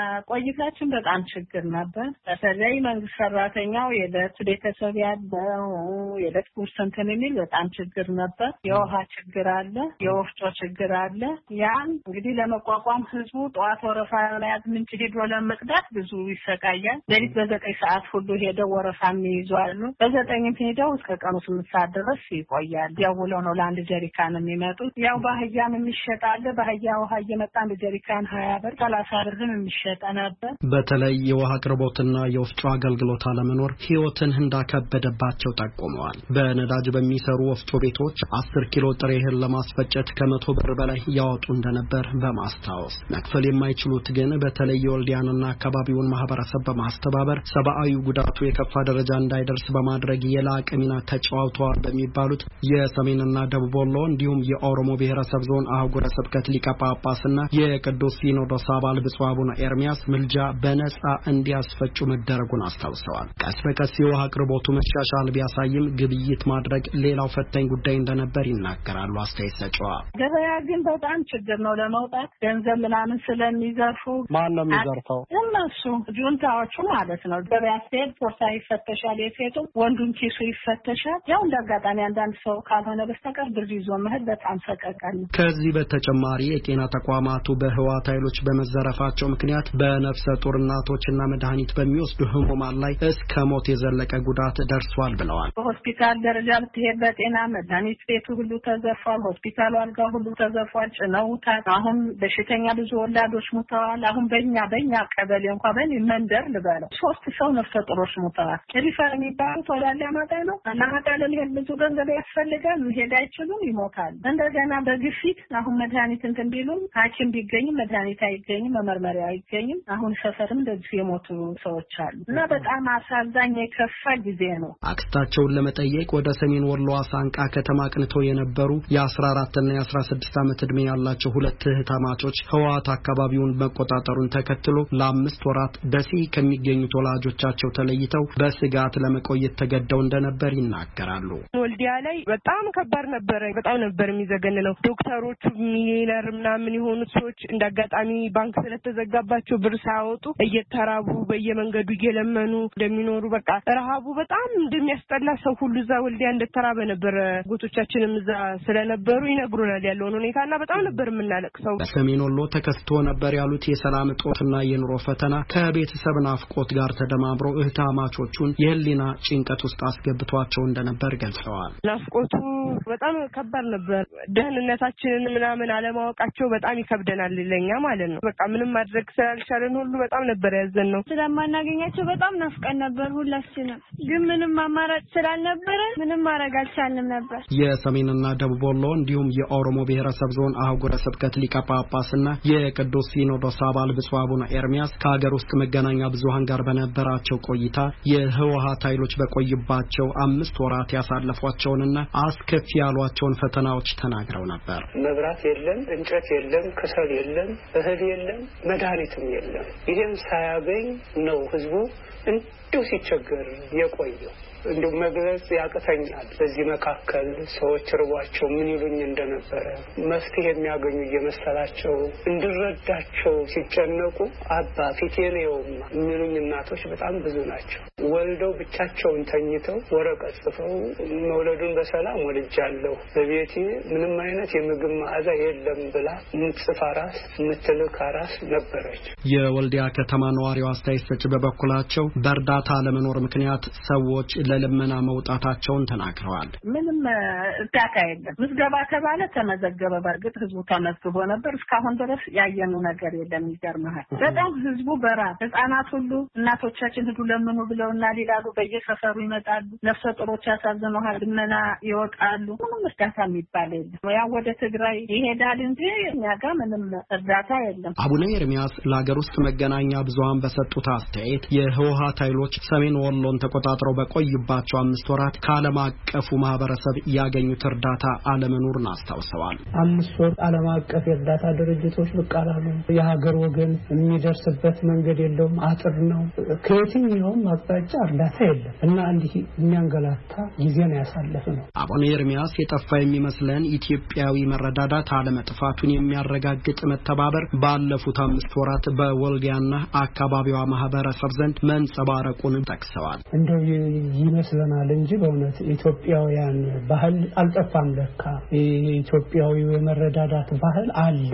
ቆይታችን በጣም ችግር ነበር። በተለይ መንግስት ሰራተኛው የዕለት ቤተሰብ ያለው የዕለት ጉርስ እንትን የሚል በጣም ችግር ነበር። የውሃ ችግር አለ፣ የወፍጮ ችግር አለ። ያን እንግዲህ ለመቋቋም ህዝቡ ጠዋት ወረፋ መያዝ ምንጭ ሄዶ ለመቅዳት ብዙ ይሰቃያል። ሌሊት በ9 ሰዓት ሁሉ ሄደው ወረፋም ይይዛሉ። በ9 ሄደው እስከ ቀኑ 8 ሰዓት ድረስ ይቆያል። ያው ብለው ነው ለአንድ ጀሪካን የሚመጡት። ያው በአህያም የሚሸጣል። በአህያ ውሃ እየመጣ አንድ ጀሪካን 20 ብር 30 ብርም የሚሸጥ ነበር። በተለይ የውሃ አቅርቦትና የወፍጮ አገልግሎት አለመኖር ህይወትን እንዳከበደባቸው ጠቁመዋል። በነዳጅ በሚሰሩ ወፍጮ ቤቶች 10 ኪሎ ጥሬ እህል ለማስፈጨት ከ100 ብር በላይ ያወጡ እንደነበር በማስታወስ መክፈል የማይችሉት ግን በተለይ የወልዲያንና አካባቢውን ማህበረሰብ በማስተባበር ሰብአዊ ጉዳቱ የከፋ ደረጃ እንዳይደርስ በማድረግ የላቀ ሚና ተጫውተዋል በሚባሉት የሰሜንና ደቡብ ወሎ እንዲሁም የኦሮሞ ብሔረሰብ ዞን አህጉረ ስብከት ሊቀ ጳጳስና የቅዱስ ሲኖዶስ አባል ብፁዕ አቡነ ኤርሚያስ ምልጃ በነጻ እንዲያስፈጩ መደረጉን አስታውሰዋል። ቀስ በቀስ የውሃ አቅርቦቱ መሻሻል ቢያሳይም ግብይት ማድረግ ሌላው ፈታኝ ጉዳይ እንደነበር ይናገራሉ አስተያየት ሰጪዋ። ገበያ ግን በጣም ችግር ነው ለመውጣት ገንዘብ ምናምን ስለሚዘርፉ። ማን ነው የሚዘርፈው? እነሱ ጁንታዎቹ ማለት ነው። ገበያ ሲሄድ ፖርታ ይፈተሻል፣ የሴቱ ወንዱን ኪሱ ይፈተሻል። ያው እንዳጋጣሚ አንዳንድ ሰው ካልሆነ በስተቀር ብር ይዞ መሄድ በጣም ሰቀቀን። ከዚህ በተጨማሪ የጤና ተቋማቱ በህወሓት ኃይሎች በመዘረፋቸው ምክንያት በነፍሰ ጡር እናቶችና መድኃኒት በሚወስዱ ህሙማን ላይ እስከ ሞት የዘለቀ ጉዳት ደርሷል ብለዋል። በሆስፒታል ደረጃ ብትሄድ በጤና መድኃኒት ቤቱ ሁሉ ተዘርፏል። ሆስፒታሉ አልጋ ሁሉ ተዘርፏል፣ ጭነውታል። አሁን በሽተኛ ብዙ ወላዶች ሙተዋል። አሁን በእኛ ቀበሌ እንኳን መንደር ልበለው 3 ሰው ነፍሰ ጡሮች ሙተዋል። ሪፈር የሚባሉት ወደ አላማጣ ነው። አላማጣ ለመሄድ ብዙ ገንዘብ ያስፈልጋል። መሄድ አይችሉም፣ ይሞታል። እንደገና በግፊት አሁን መድኃኒት እንትን ቢሉ ሐኪም ቢገኝም መድኃኒት አይገኝም፣ መመርመሪያ አይገኝም። አሁን ሰፈርም እንደዚህ የሞቱ ሰዎች አሉ እና በጣም አሳዛኝ የከፋ ጊዜ ነው። አክስታቸውን ለመጠየቅ ወደ ሰሜን ወሎ አሳንቃ ከተማ አቅንተው የነበሩ የ14 እና የ16 ዓመት ዕድሜ ያላቸው 2 እህታማቾች ህወሓት አካባቢውን መቆጣጠሩን ተከትሎ ለ5 ወራት ደሴ ከሚገኙት ወላጆቻቸው ተለይተው በስጋት ለመቆየት ተገደው እንደነበር ይናገራሉ። ወልዲያ ላይ በጣም ከባድ ነበር። በጣም ነበር የሚዘገንነው። ዶክተሮቹ ሚሊነር ምናምን የሆኑት ሰዎች እንዳጋጣሚ ባንክ ስለተዘጋባቸው ብር ሳያወጡ እየተራቡ በየመንገዱ እየለመኑ እንደሚኖሩ በቃ ረሃቡ በጣም እንደሚያስጠላ ሰው ሁሉ እዛ ወልዲያ እንደተራበ ነበር። ጎቶቻችንም እዛ ስለነበሩ ይነግሩናል ያለውን ሁኔታና በጣም ነበር የምናለቅሰው። በሰሜን ወሎ ተከስቶ ነበር ያሉት የሰላም እጦትና የኑሮ ፈተና ከቤተሰብ ናፍቆት ጋር ተደማምሮ እህታማቾቹን የህሊና ጭንቀት ውስጥ አስገብቷቸው እንደነበር ገልጸዋል። ናፍቆቱ በጣም ከባድ ነበር። ደህንነታችንን ምናምን አለማወቃቸው በጣም ይከብደናል ለኛ ማለት ነው። በቃ ምንም ማድረግ ስላልቻለን ሁሉ በጣም ነበር ያዘንነው። ስለማናገኛቸው በጣም ናፍቀን ነበር ሁላችንም። ግን ምንም አማራጭ ስላልነበረ ምንም ማድረግ አልቻልንም ነበር። የሰሜንና ደቡብ ወሎ እንዲሁም የኦሮሞ ብሔረሰብ ዞን አህጉረ ስብከት ሊቀ ጳጳስና የቅዱስ ሲኖዶስ አባል ብፁዕ አቡነ ኤርሚያስ ከሀገር ውስጥ መገናኛ ብዙሃን ጋር በነበራቸው ቆይታ የህወሓት ኃይሎች በቆይባቸው 5 ወራት ያሳለፏቸውንና አስከፊ ያሏቸውን ፈተናዎች ተናግረው ነበር። መብራት የለም፣ እንጨት የለም፣ ከሰል የለም፣ እህል የለም፣ መድኃኒትም የለም። ይሄን ሳያገኝ ነው ህዝቡ እንዲሁ ሲቸገር የቆየው። እንዲሁ መግለጽ ያቅተኛል። በዚህ መካከል ሰዎች ርቧቸው ምን ይሉኝ እንደነበረ መፍትሄ የሚያገኙ እየመሰላቸው እንድረዳቸው ሲጨነቁ አባ ፊቴኔውማ የሚሉኝ እናቶች በጣም ብዙ ናቸው። ወልደው ብቻቸውን ተኝተው ወረቀት ጽፈው መውለዱን በሰላም ወልጃለሁ፣ በቤቴ ምንም አይነት የምግብ መዓዛ የለም ብላ ምጽፋ ራስ ምትልክ ራስ ነበረች። የወልዲያ ከተማ ነዋሪው አስተያየት ሰጪ በበኩላቸው በእርዳታ ለመኖር ምክንያት ሰዎች ለልመና መውጣታቸውን ተናግረዋል። ምንም እርዳታ የለም። ምዝገባ ተባለ ተመዘገበ። በእርግጥ ህዝቡ ተመዝግቦ ነበር። እስካሁን ድረስ ያየኑ ነገር የለም። ይገርምሃል። በጣም ህዝቡ በራብ ህፃናት ሁሉ እናቶቻችን ሂዱ ለምኑ ብለውና ሊላሉ በየሰፈሩ ይመጣሉ። ነፍሰ ጡሮች ያሳዝነዋል። ልመና ይወጣሉ። ምንም እርዳታ የሚባል የለም። ያው ወደ ትግራይ ይሄዳል እንጂ እኛ ጋር ምንም እርዳታ የለም። አቡነ ኤርሚያስ ለሀገር ውስጥ መገናኛ ብዙሃን በሰጡት አስተያየት የህወሓት ኃይሎች ሰሜን ወሎን ተቆጣጥረው በቆዩባቸው 5 ወራት ከዓለም አቀፉ ማህበረሰብ ያገኙት እርዳታ አለመኖሩን አስታውሰዋል። 5 ወር ዓለም አቀፍ የእርዳታ ድርጅቶች ብቅ አላሉ። የሀገር ወገን የሚደርስበት መንገድ የለውም። አጥር ነው። ከየትኛውም አቅጣጫ እርዳታ የለም እና እንዲህ የሚያንገላታ ጊዜ ነው ያሳለፍነው። አቡነ ኤርሚያስ የጠፋ የሚመስለን ኢትዮጵያዊ መረዳዳት አለመጥፋቱን የሚያረጋግጥ መተባበር ባለፉት 5 ወራት በወልዲያና አካባቢዋ ማህበረሰብ ዘንድ መንጸባረቁን ጠቅሰዋል። እንደው ይመስለናል እንጂ በእውነት ኢትዮጵያውያን ባህል አልጠፋም። ለካ የኢትዮጵያዊው የመረዳዳት ባህል አለ።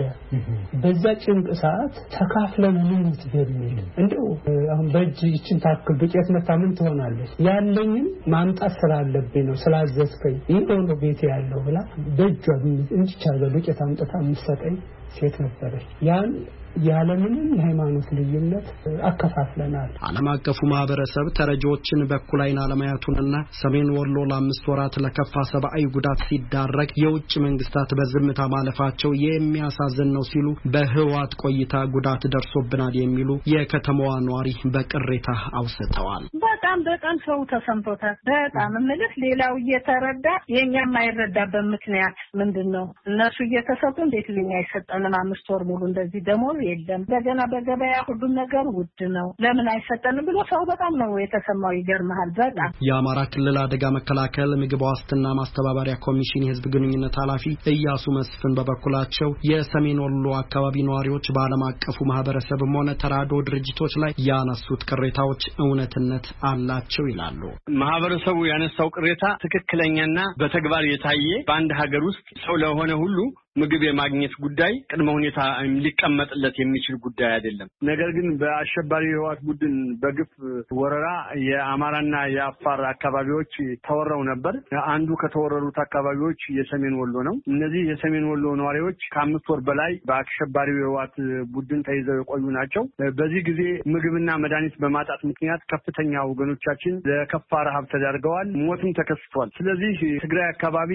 በዛ ጭንቅ ሰዓት ተካፍለን እንሙት በሚል እንደው አሁን በእጅ ይችን ታክል ዱቄት መታ ምን ትሆናለች? ያለኝን ማምጣት ስላለብኝ ነው ስላዘዝከኝ ይሄው ነው ቤት ያለው ብላ በእጇ እንዲቻለ ዱቄት አምጥታ የምትሰጠኝ ሴት ነበረች። ያን ያለምንም የሃይማኖት ልዩነት አከፋፍለናል። ዓለም አቀፉ ማህበረሰብ ተረጂዎችን በኩል አይን አለማየቱንና ሰሜን ወሎ ለ5 ወራት ለከፋ ሰብአዊ ጉዳት ሲዳረግ የውጭ መንግስታት በዝምታ ማለፋቸው የሚያሳዝን ነው ሲሉ በህወሓት ቆይታ ጉዳት ደርሶብናል የሚሉ የከተማዋ ነዋሪ በቅሬታ አውስተዋል። በጣም ሰው ተሰምቶታል። በጣም ምልህ ሌላው እየተረዳ የኛም አይረዳበት ምክንያት ምንድነው? እነሱ እየተሰጡ እንዴት ለኛ አይሰጠንም? 5 ወር ሙሉ እንደዚህ ደሞዝ የለም። እንደገና በገበያ ሁሉም ነገር ውድ ነው። ለምን አይሰጠንም ብሎ ሰው በጣም ነው የተሰማው። ይገርምሃል። በጣም የአማራ ክልል አደጋ መከላከል ምግብ ዋስትና ማስተባበሪያ ኮሚሽን የህዝብ ግንኙነት ኃላፊ እያሱ መስፍን በበኩላቸው የሰሜን ወሎ አካባቢ ነዋሪዎች በዓለም አቀፉ ማህበረሰብም ሆነ ተራድኦ ድርጅቶች ላይ ያነሱት ቅሬታዎች እውነትነት አላቸው ይላሉ። ማህበረሰቡ ያነሳው ቅሬታ ትክክለኛና በተግባር የታየ በአንድ ሀገር ውስጥ ሰው ለሆነ ሁሉ ምግብ የማግኘት ጉዳይ ቅድመ ሁኔታ ሊቀመጥለት የሚችል ጉዳይ አይደለም። ነገር ግን በአሸባሪ ህወሓት ቡድን በግፍ ወረራ የአማራና የአፋር አካባቢዎች ተወረው ነበር። አንዱ ከተወረሩት አካባቢዎች የሰሜን ወሎ ነው። እነዚህ የሰሜን ወሎ ነዋሪዎች ከ5 ወር በላይ በአሸባሪ ህወሓት ቡድን ተይዘው የቆዩ ናቸው። በዚህ ጊዜ ምግብና መድኃኒት በማጣት ምክንያት ከፍተኛ ወገኖቻችን ለከፋ ረሃብ ተዳርገዋል። ሞትም ተከስቷል። ስለዚህ ትግራይ አካባቢ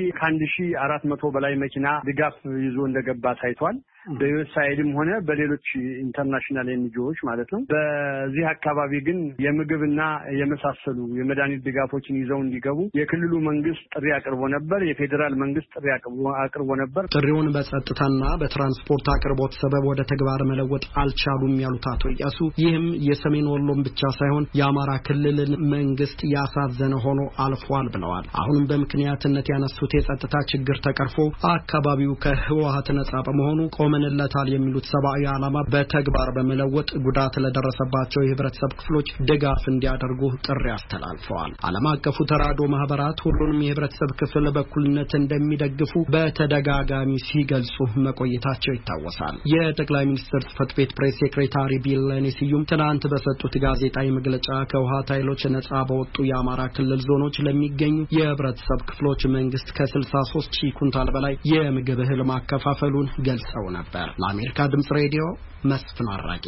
ከ1400 በላይ መኪና ድጋፍ ይዞ እንደገባ ታይቷል። በዩኤስአይድም ሆነ በሌሎች ኢንተርናሽናል ኤንጂኦዎች ማለት ነው። በዚህ አካባቢ ግን የምግብና የመሳሰሉ የመድኃኒት ድጋፎችን ይዘው እንዲገቡ የክልሉ መንግስት ጥሪ አቅርቦ ነበር። የፌዴራል መንግስት ጥሪ አቅርቦ ነበር። ጥሪውን በጸጥታና በትራንስፖርት አቅርቦት ሰበብ ወደ ተግባር መለወጥ አልቻሉም ያሉት አቶ ኢያሱ ይህም የሰሜን ወሎም ብቻ ሳይሆን የአማራ ክልልን መንግስት ያሳዘነ ሆኖ አልፏል ብለዋል። አሁንም በምክንያትነት ያነሱት የጸጥታ ችግር ተቀርፎ አካባቢው ከህወሓት ነጻ በመሆኑ ይታመንለታል የሚሉት ሰብአዊ ዓላማ በተግባር በመለወጥ ጉዳት ለደረሰባቸው የህብረተሰብ ክፍሎች ድጋፍ እንዲያደርጉ ጥሪ አስተላልፈዋል። ዓለም አቀፉ ተራድኦ ማህበራት ሁሉንም የህብረተሰብ ክፍል በኩልነት እንደሚደግፉ በተደጋጋሚ ሲገልጹ መቆየታቸው ይታወሳል። የጠቅላይ ሚኒስትር ጽሕፈት ቤት ፕሬስ ሴክሬታሪ ቢለኔ ስዩም ትናንት በሰጡት ጋዜጣዊ መግለጫ ከህወሓት ኃይሎች ነጻ በወጡ የአማራ ክልል ዞኖች ለሚገኙ የህብረተሰብ ክፍሎች መንግስት ከ63,000 ኩንታል በላይ የምግብ እህል ማከፋፈሉን ገልጸው ነበር። ለአሜሪካ ድምጽ ሬዲዮ መስፍን አራቂ።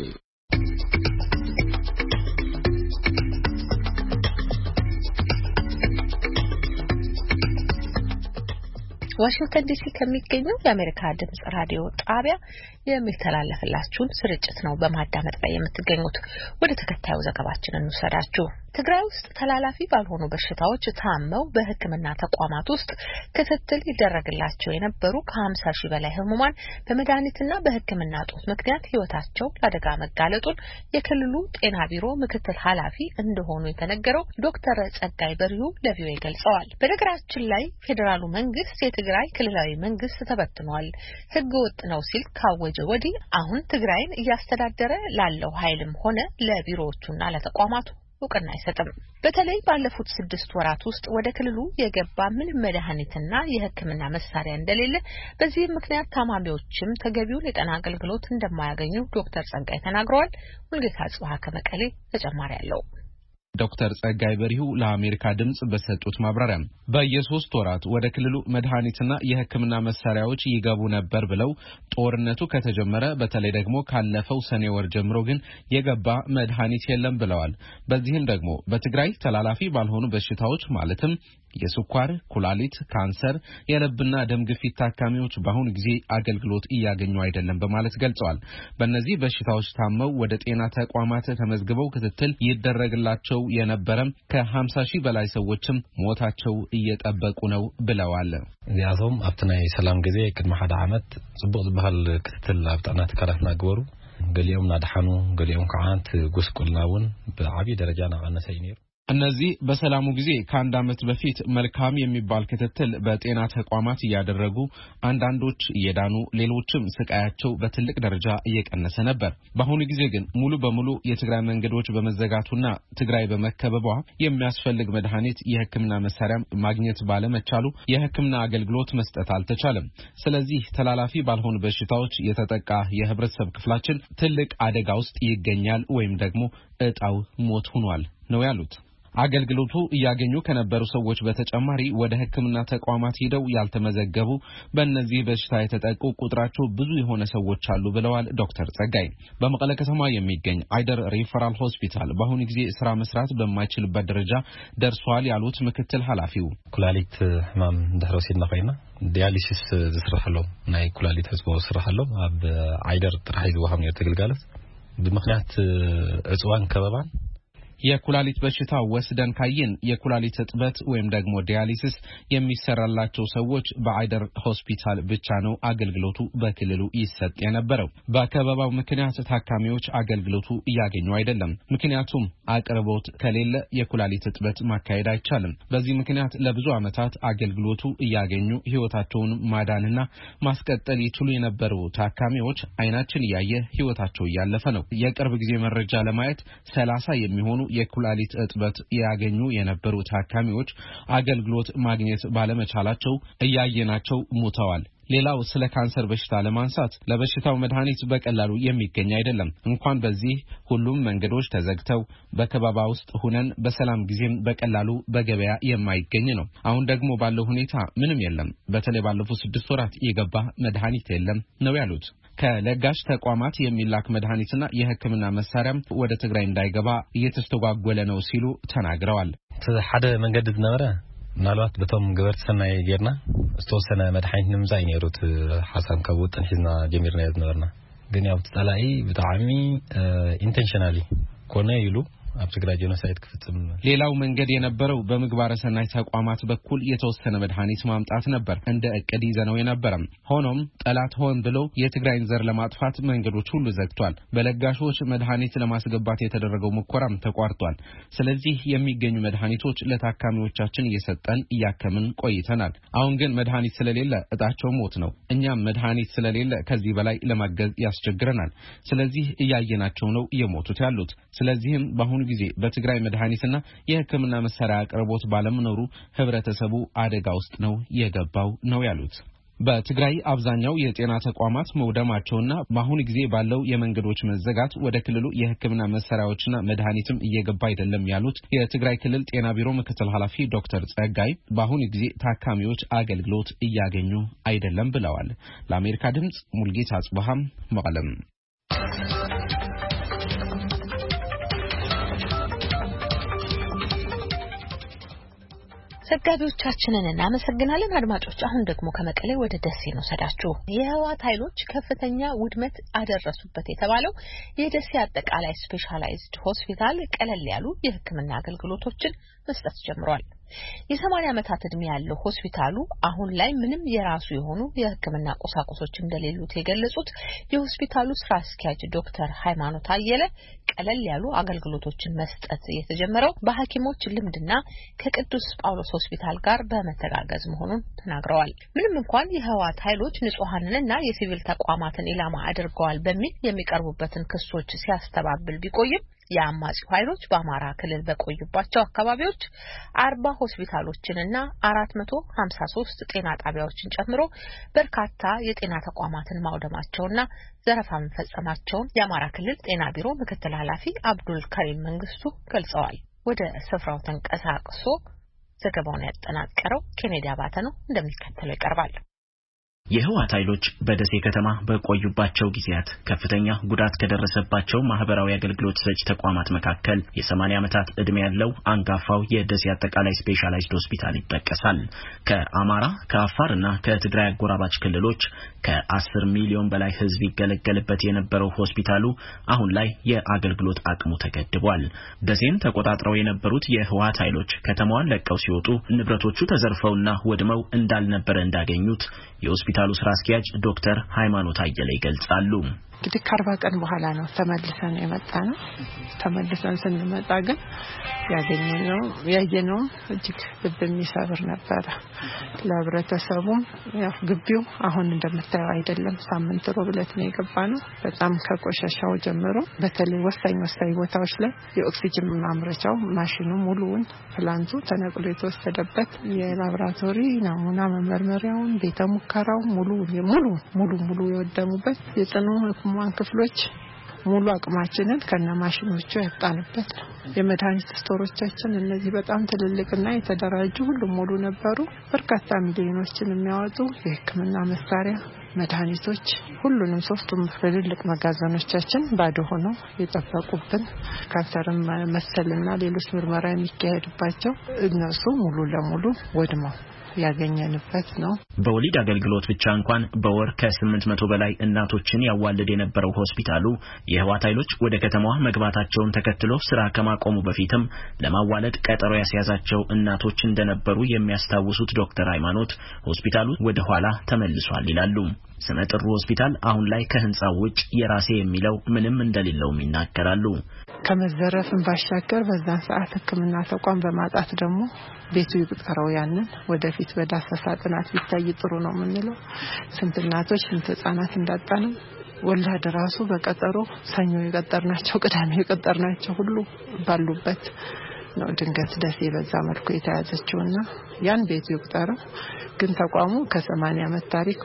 ዋሽንግተን ዲሲ ከሚገኘው የአሜሪካ ድምጽ ራዲዮ ጣቢያ የሚተላለፍላችሁን ስርጭት ነው በማዳመጥ ላይ የምትገኙት። ወደ ተከታዩ ዘገባችን እንውሰዳችሁ። ትግራይ ውስጥ ተላላፊ ባልሆኑ በሽታዎች ታመው በሕክምና ተቋማት ውስጥ ክትትል ይደረግላቸው የነበሩ ከ50,000 በላይ ህሙማን በመድኃኒትና በሕክምና እጦት ምክንያት ህይወታቸው ለአደጋ መጋለጡን የክልሉ ጤና ቢሮ ምክትል ኃላፊ እንደሆኑ የተነገረው ዶክተር ጸጋይ በርሁ ለቪኦኤ ገልጸዋል። በነገራችን ላይ ፌዴራሉ መንግስት የትግራይ ክልላዊ መንግስት ተበትኗል፣ ህገ ወጥ ነው ሲል ካወጀ ወዲህ አሁን ትግራይን እያስተዳደረ ላለው ኃይልም ሆነ ለቢሮዎቹና ለተቋማቱ እውቅና አይሰጥም። በተለይ ባለፉት 6 ወራት ውስጥ ወደ ክልሉ የገባ ምንም መድኃኒትና የሕክምና መሳሪያ እንደሌለ፣ በዚህ ምክንያት ታማሚዎችም ተገቢውን የጤና አገልግሎት እንደማያገኙ ዶክተር ጸጋይ ተናግረዋል። ሙልጌታ ጽባህ ከመቀሌ ተጨማሪ አለው። ዶክተር ጸጋይ በርሁ ለአሜሪካ ድምጽ በሰጡት ማብራሪያ በየ3 ወራት ወደ ክልሉ መድኃኒትና የሕክምና መሳሪያዎች ይገቡ ነበር ብለው ጦርነቱ ከተጀመረ በተለይ ደግሞ ካለፈው ሰኔ ወር ጀምሮ ግን የገባ መድኃኒት የለም ብለዋል። በዚህም ደግሞ በትግራይ ተላላፊ ባልሆኑ በሽታዎች ማለትም የስኳር፣ ኩላሊት፣ ካንሰር፣ የልብና ደም ግፊት ታካሚዎች በአሁኑ ጊዜ አገልግሎት እያገኙ አይደለም በማለት ገልጸዋል። በእነዚህ በሽታዎች ታመው ወደ ጤና ተቋማት ተመዝግበው ክትትል ይደረግላቸው የነበረም ከ50,000 በላይ ሰዎችም ሞታቸው እየጠበቁ ነው ብለዋል። እዚያቶም አብትናይ ሰላም ጊዜ ቅድመ ሓደ ዓመት ጽቡቅ ዝበሃል ክትትል ኣብ ጤና ተካላትና ግበሩ ገሊኦም ናድሓኑ ገሊኦም ከዓንት ጉስቁልናውን በዓቢ ደረጃ ናቀነሰ ይነሩ። እነዚህ በሰላሙ ጊዜ ከአንድ ዓመት በፊት መልካም የሚባል ክትትል በጤና ተቋማት እያደረጉ አንዳንዶች እየዳኑ ሌሎችም ስቃያቸው በትልቅ ደረጃ እየቀነሰ ነበር። በአሁኑ ጊዜ ግን ሙሉ በሙሉ የትግራይ መንገዶች በመዘጋቱና ትግራይ በመከበቧ የሚያስፈልግ መድኃኒት፣ የሕክምና መሳሪያ ማግኘት ባለመቻሉ የሕክምና አገልግሎት መስጠት አልተቻለም። ስለዚህ ተላላፊ ባልሆኑ በሽታዎች የተጠቃ የህብረተሰብ ክፍላችን ትልቅ አደጋ ውስጥ ይገኛል ወይም ደግሞ እጣው ሞት ሆኗል ነው ያሉት። አገልግሎቱ እያገኙ ከነበሩ ሰዎች በተጨማሪ ወደ ሕክምና ተቋማት ሄደው ያልተመዘገቡ በእነዚህ በሽታ የተጠቁ ቁጥራቸው ብዙ የሆነ ሰዎች አሉ ብለዋል ዶክተር ጸጋይ። በመቀለ ከተማ የሚገኝ አይደር ሪፈራል ሆስፒታል በአሁኑ ጊዜ ስራ መስራት በማይችልበት ደረጃ ደርሷል ያሉት ምክትል ኃላፊው ኩላሊት ህማም እንደረሲና ኮይና ዲያሊሲስ ዝስራሕሎ ናይ ኩላሊት ህዝቦ ዝስራሕሎ ኣብ አይደር ጥራይ ዝወሃብ ነው ተገልጋለት በምክንያት እጽዋን ከበባን የኩላሊት በሽታ ወስደን ካየን የኩላሊት እጥበት ወይም ደግሞ ዲያሊሲስ የሚሰራላቸው ሰዎች በአይደር ሆስፒታል ብቻ ነው አገልግሎቱ በክልሉ ይሰጥ የነበረው። በከበባው ምክንያት ታካሚዎች አገልግሎቱ እያገኙ አይደለም። ምክንያቱም አቅርቦት ከሌለ የኩላሊት እጥበት ማካሄድ አይቻልም። በዚህ ምክንያት ለብዙ ዓመታት አገልግሎቱ እያገኙ ህይወታቸውን ማዳንና ማስቀጠል ይችሉ የነበሩ ታካሚዎች አይናችን እያየ ህይወታቸው እያለፈ ነው። የቅርብ ጊዜ መረጃ ለማየት 30 የሚሆኑ የኩላሊት እጥበት ያገኙ የነበሩ ታካሚዎች አገልግሎት ማግኘት ባለመቻላቸው እያየናቸው ሞተዋል። ሌላው ስለ ካንሰር በሽታ ለማንሳት ለበሽታው መድኃኒት በቀላሉ የሚገኝ አይደለም። እንኳን በዚህ ሁሉም መንገዶች ተዘግተው በከበባ ውስጥ ሆነን በሰላም ጊዜም በቀላሉ በገበያ የማይገኝ ነው። አሁን ደግሞ ባለው ሁኔታ ምንም የለም። በተለይ ባለፉት 6 ወራት የገባ መድኃኒት የለም ነው ያሉት። ከለጋሽ ተቋማት የሚላክ መድኃኒትና የሕክምና መሳሪያም ወደ ትግራይ እንዳይገባ እየተስተጓጎለ ነው ሲሉ ተናግረዋል። ሓደ መንገድ ዝነበረ ምናልባት በቶም ገበርት ሰናይ ጌርና ዝተወሰነ መድኃኒት ንምዛይ ነይሩት ሓሳብ ከውጥን ሒዝና ጀሚርና ዝነበርና ግን ያው ተጣላይ ብጣዕሚ ኢንቴንሽናሊ ኮነ ይሉ ኣብ ትግራይ ጄኖሳይድ ክፍጽም ሌላው መንገድ የነበረው በምግባረ ሰናይ ተቋማት በኩል የተወሰነ መድኃኒት ማምጣት ነበር እንደ እቅድ ይዘነው የነበረም ሆኖም ጠላት ሆን ብሎ የትግራይን ዘር ለማጥፋት መንገዶች ሁሉ ዘግቷል በለጋሾች መድኃኒት ለማስገባት የተደረገው ሙከራም ተቋርጧል ስለዚህ የሚገኙ መድኃኒቶች ለታካሚዎቻችን እየሰጠን ያከምን ቆይተናል አሁን ግን መድኃኒት ስለሌለ እጣቸው ሞት ነው እኛም መድኃኒት ስለሌለ ከዚህ በላይ ለማገዝ ያስቸግረናል ስለዚህ እያየናቸው ነው የሞቱት ያሉት ስለዚህም በአሁኑ ጊዜ በትግራይ መድኃኒትና የሕክምና መሳሪያ አቅርቦት ባለመኖሩ ህብረተሰቡ አደጋ ውስጥ ነው የገባው ነው ያሉት በትግራይ አብዛኛው የጤና ተቋማት መውደማቸውና በአሁኑ ጊዜ ባለው የመንገዶች መዘጋት ወደ ክልሉ የሕክምና መሳሪያዎችና መድኃኒትም እየገባ አይደለም ያሉት የትግራይ ክልል ጤና ቢሮ ምክትል ኃላፊ ዶክተር ጸጋይ በአሁኑ ጊዜ ታካሚዎች አገልግሎት እያገኙ አይደለም ብለዋል ለአሜሪካ ድምጽ ሙልጌታ አጽባሃም መቀለም ዘጋቢዎቻችንን እናመሰግናለን አድማጮች አሁን ደግሞ ከመቀሌ ወደ ደሴ ነው ሰዳችሁ የህወሓት ኃይሎች ከፍተኛ ውድመት አደረሱበት የተባለው የደሴ አጠቃላይ ስፔሻላይዝድ ሆስፒታል ቀለል ያሉ የህክምና አገልግሎቶችን መስጠት ጀምሯል የ80 ዓመታት እድሜ ያለው ሆስፒታሉ አሁን ላይ ምንም የራሱ የሆኑ የህክምና ቁሳቁሶች እንደሌሉት የገለጹት የሆስፒታሉ ስራ አስኪያጅ ዶክተር ሃይማኖት አየለ ቀለል ያሉ አገልግሎቶችን መስጠት የተጀመረው በሐኪሞች ልምድና ከቅዱስ ጳውሎስ ሆስፒታል ጋር በመተጋገዝ መሆኑን ተናግረዋል ምንም እንኳን የህወሓት ኃይሎች ንጹሃንንና የሲቪል ተቋማትን ኢላማ አድርገዋል በሚል የሚቀርቡበትን ክሶች ሲያስተባብል ቢቆይም የአማጺው ኃይሎች በአማራ ክልል በቆዩባቸው አካባቢዎች 40 ሆስፒታሎችንና 453 ጤና ጣቢያዎችን ጨምሮ በርካታ የጤና ተቋማትን ማውደማቸውና ዘረፋ መፈጸማቸውን የአማራ ክልል ጤና ቢሮ ምክትል ኃላፊ አብዱል ከሪም መንግስቱ ገልጸዋል ወደ ስፍራው ተንቀሳቅሶ ዘገባውን ያጠናቀረው ኬኔዲ አባተ ነው እንደሚከተለው ይቀርባል የህወሓት ኃይሎች በደሴ ከተማ በቆዩባቸው ጊዜያት ከፍተኛ ጉዳት ከደረሰባቸው ማህበራዊ አገልግሎት ሰጪ ተቋማት መካከል የ80 ዓመታት እድሜ ያለው አንጋፋው የደሴ አጠቃላይ ስፔሻላይዝድ ሆስፒታል ይጠቀሳል። ከአማራ ከአፋርና ከትግራይ አጎራባች ክልሎች ከ10 ሚሊዮን በላይ ህዝብ ይገለገልበት የነበረው ሆስፒታሉ አሁን ላይ የአገልግሎት አቅሙ ተገድቧል። ደሴን ተቆጣጥረው የነበሩት የህወሓት ኃይሎች ከተማዋን ለቀው ሲወጡ ንብረቶቹ ተዘርፈውና ወድመው እንዳልነበረ እንዳገኙት የሆስፒታሉ ስራ አስኪያጅ ዶክተር ሃይማኖት አየለ ይገልጻሉ። እንግዲህ ከ40 ቀን በኋላ ነው ተመልሰን የመጣነው ተመልሰን ስንመጣ ግን ያየነው እጅግ ልብ የሚሰብር ነበር ለህብረተሰቡም ያው ግቢው አሁን እንደምታየው አይደለም ሳምንት ሮብ ዕለት ነው የገባነው በጣም ከቆሻሻው ጀምሮ በተለይ ወሳኝ ቦታዎች ላይ የኦክሲጅን ማምረቻው ማሽኑ ሙሉውን ፕላንቱ ተነቅሎ የተወሰደበት የላቦራቶሪ ናሙና መመርመሪያውን ቤተ ሙከራው ሙሉ የወደሙበት የጽኑ ህሙማን ክፍሎች ሙሉ አቅማችንን ከነማሽኖቹ ያጣንበት የመድኃኒት ስቶሮቻችን እነዚህ በጣም ትልልቅና የተደራጁ ሁሉም ሙሉ ነበሩ በርካታ ሚሊዮኖችን የሚያወጡ የህክምና መሳሪያ መድኃኒቶች ሁሉንም ሶስቱም ትልልቅ መጋዘኖቻችን ባዶ ሆነው የጠበቁብን ካንሰርም መሰልና ሌሎች ምርመራ የሚካሄድባቸው እነሱ ሙሉ ለሙሉ ወድመው ያገኘንበት ነው። በወሊድ አገልግሎት ብቻ እንኳን በወር ከ800 በላይ እናቶችን ያዋልድ የነበረው ሆስፒታሉ የህወሓት ኃይሎች ወደ ከተማዋ መግባታቸውን ተከትሎ ስራ ከማቆሙ በፊትም ለማዋለድ ቀጠሮ ያስያዛቸው እናቶች እንደነበሩ የሚያስታውሱት ዶክተር ሃይማኖት ሆስፒታሉ ወደ ኋላ ተመልሷል ይላሉ። ስመጥሩ ሆስፒታል አሁን ላይ ከህንጻው ውጭ የራሴ የሚለው ምንም እንደሌለው ይናገራሉ። ከመዘረፍን ባሻገር በዛን ሰዓት ህክምና ተቋም በማጣት ደግሞ ቤቱ ይቁጠረው ያንን ወደፊት በዳሰሳ ጥናት ቢታይ ጥሩ ነው የምንለው ስንት እናቶች ስንት ህጻናት እንዳጣንም ወላድ ራሱ በቀጠሮ ሰኞ የቀጠርናቸው ቅዳሜ የቀጠርናቸው ሁሉ ባሉበት ነው ድንገት ደሴ በዛ መልኩ የተያዘችውና ያን ቤቱ ይቁጠረው ግን ተቋሙ ከ80 ዓመት ታሪክ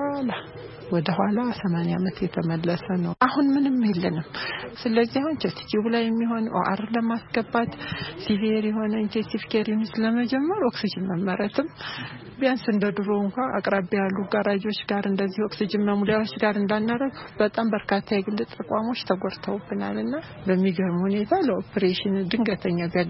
ወደ ኋላ 80 ዓመት የተመለሰ ነው። አሁን ምንም የለንም። ስለዚህ አሁን ቼስቲቲው ላይ የሚሆን ኦአር ለማስገባት ሲቪር የሆነ ኢንቴንሲቭ ኬር ዩኒት ለመጀመር ኦክሲጅን መመረትም ቢያንስ እንደ ድሮ እንኳን አቅራቢያ ያሉ ጋራጆች ጋር እንደዚህ ኦክሲጅን መሙሊያዎች ጋር እንዳናረግ በጣም በርካታ የግል ተቋሞች ተጎድተውብናልና በሚገርም ሁኔታ ለኦፕሬሽን ድንገተኛ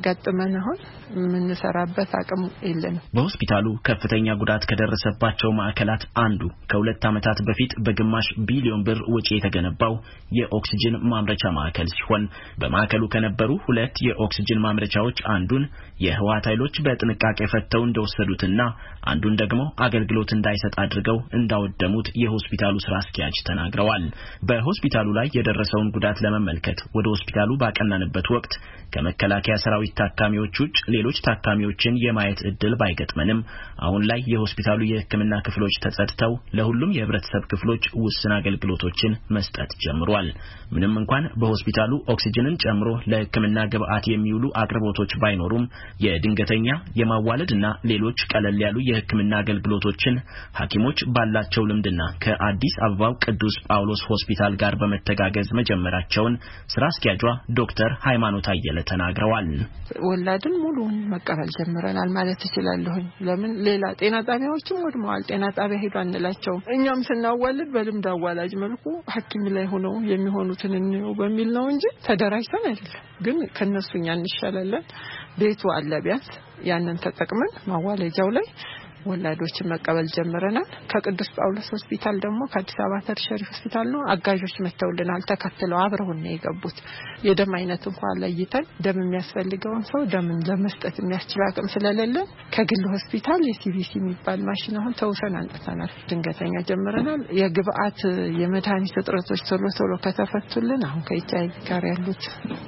ሲያጋጥመን አሁን የምንሰራበት አቅም የለንም። በሆስፒታሉ ከፍተኛ ጉዳት ከደረሰባቸው ማዕከላት አንዱ ከ2 ዓመታት በፊት በግማሽ ቢሊዮን ብር ወጪ የተገነባው የኦክሲጅን ማምረቻ ማዕከል ሲሆን በማዕከሉ ከነበሩ 2 የኦክሲጅን ማምረቻዎች አንዱን የህወሓት ኃይሎች በጥንቃቄ ፈተው እንደወሰዱትና አንዱን ደግሞ አገልግሎት እንዳይሰጥ አድርገው እንዳወደሙት የሆስፒታሉ ስራ አስኪያጅ ተናግረዋል። በሆስፒታሉ ላይ የደረሰውን ጉዳት ለመመልከት ወደ ሆስፒታሉ ባቀናንበት ወቅት ከመከላከያ ሰራዊት ታካሚዎች ውጭ ሌሎች ታካሚዎችን የማየት እድል ባይገጥመንም አሁን ላይ የሆስፒታሉ የህክምና ክፍሎች ተጸድተው ለሁሉም የህብረተሰብ ክፍሎች ውስን አገልግሎቶችን መስጠት ጀምሯል። ምንም እንኳን በሆስፒታሉ ኦክሲጅንን ጨምሮ ለህክምና ግብአት የሚውሉ አቅርቦቶች ባይኖሩም የድንገተኛ የማዋለድና ሌሎች ቀለል ያሉ የህክምና አገልግሎቶችን ሐኪሞች ባላቸው ልምድና ከአዲስ አበባው ቅዱስ ጳውሎስ ሆስፒታል ጋር በመተጋገዝ መጀመራቸውን ስራ አስኪያጇ ዶክተር ሃይማኖት አየለ ተናግረዋል። ወላድን ሙሉ መቀበል ጀምረናል ማለት እችላለሁ። ለምን ሌላ ጤና ጣቢያዎችም ወድመዋል። ጤና ጣቢያ ሄዱ አንላቸው። እኛም ስናዋልድ በልምድ አዋላጅ መልኩ ሐኪም ላይ ሆነው የሚሆኑትን ነው በሚል ነው እንጂ ተደራጅተን አይደለም። ግን ከነሱኛ እንሻላለን። ቤቱ አለ ቢያንስ ያንን ተጠቅመን ማዋለጃው ላይ ወላዶችን መቀበል ጀምረናል። ከቅዱስ ጳውሎስ ሆስፒታል ደግሞ ከአዲስ አበባ ተርሸሪ ሆስፒታል ነው አጋዦች መተውልናል። ተከትለው አብረው ነው የገቡት። የደም አይነት እንኳን ለይተን ደም የሚያስፈልገውን ሰው ደምን ለመስጠት የሚያስችል አቅም ስለሌለ ከግል ሆስፒታል የሲቪሲ የሚባል ማሽን አሁን ተውሰን አንጥተናል። ድንገተኛ ጀምረናል። የግብአት የመድኃኒት እጥረቶች ቶሎ ከተፈቱልን አሁን ከኤችአይቪ ጋር ያሉት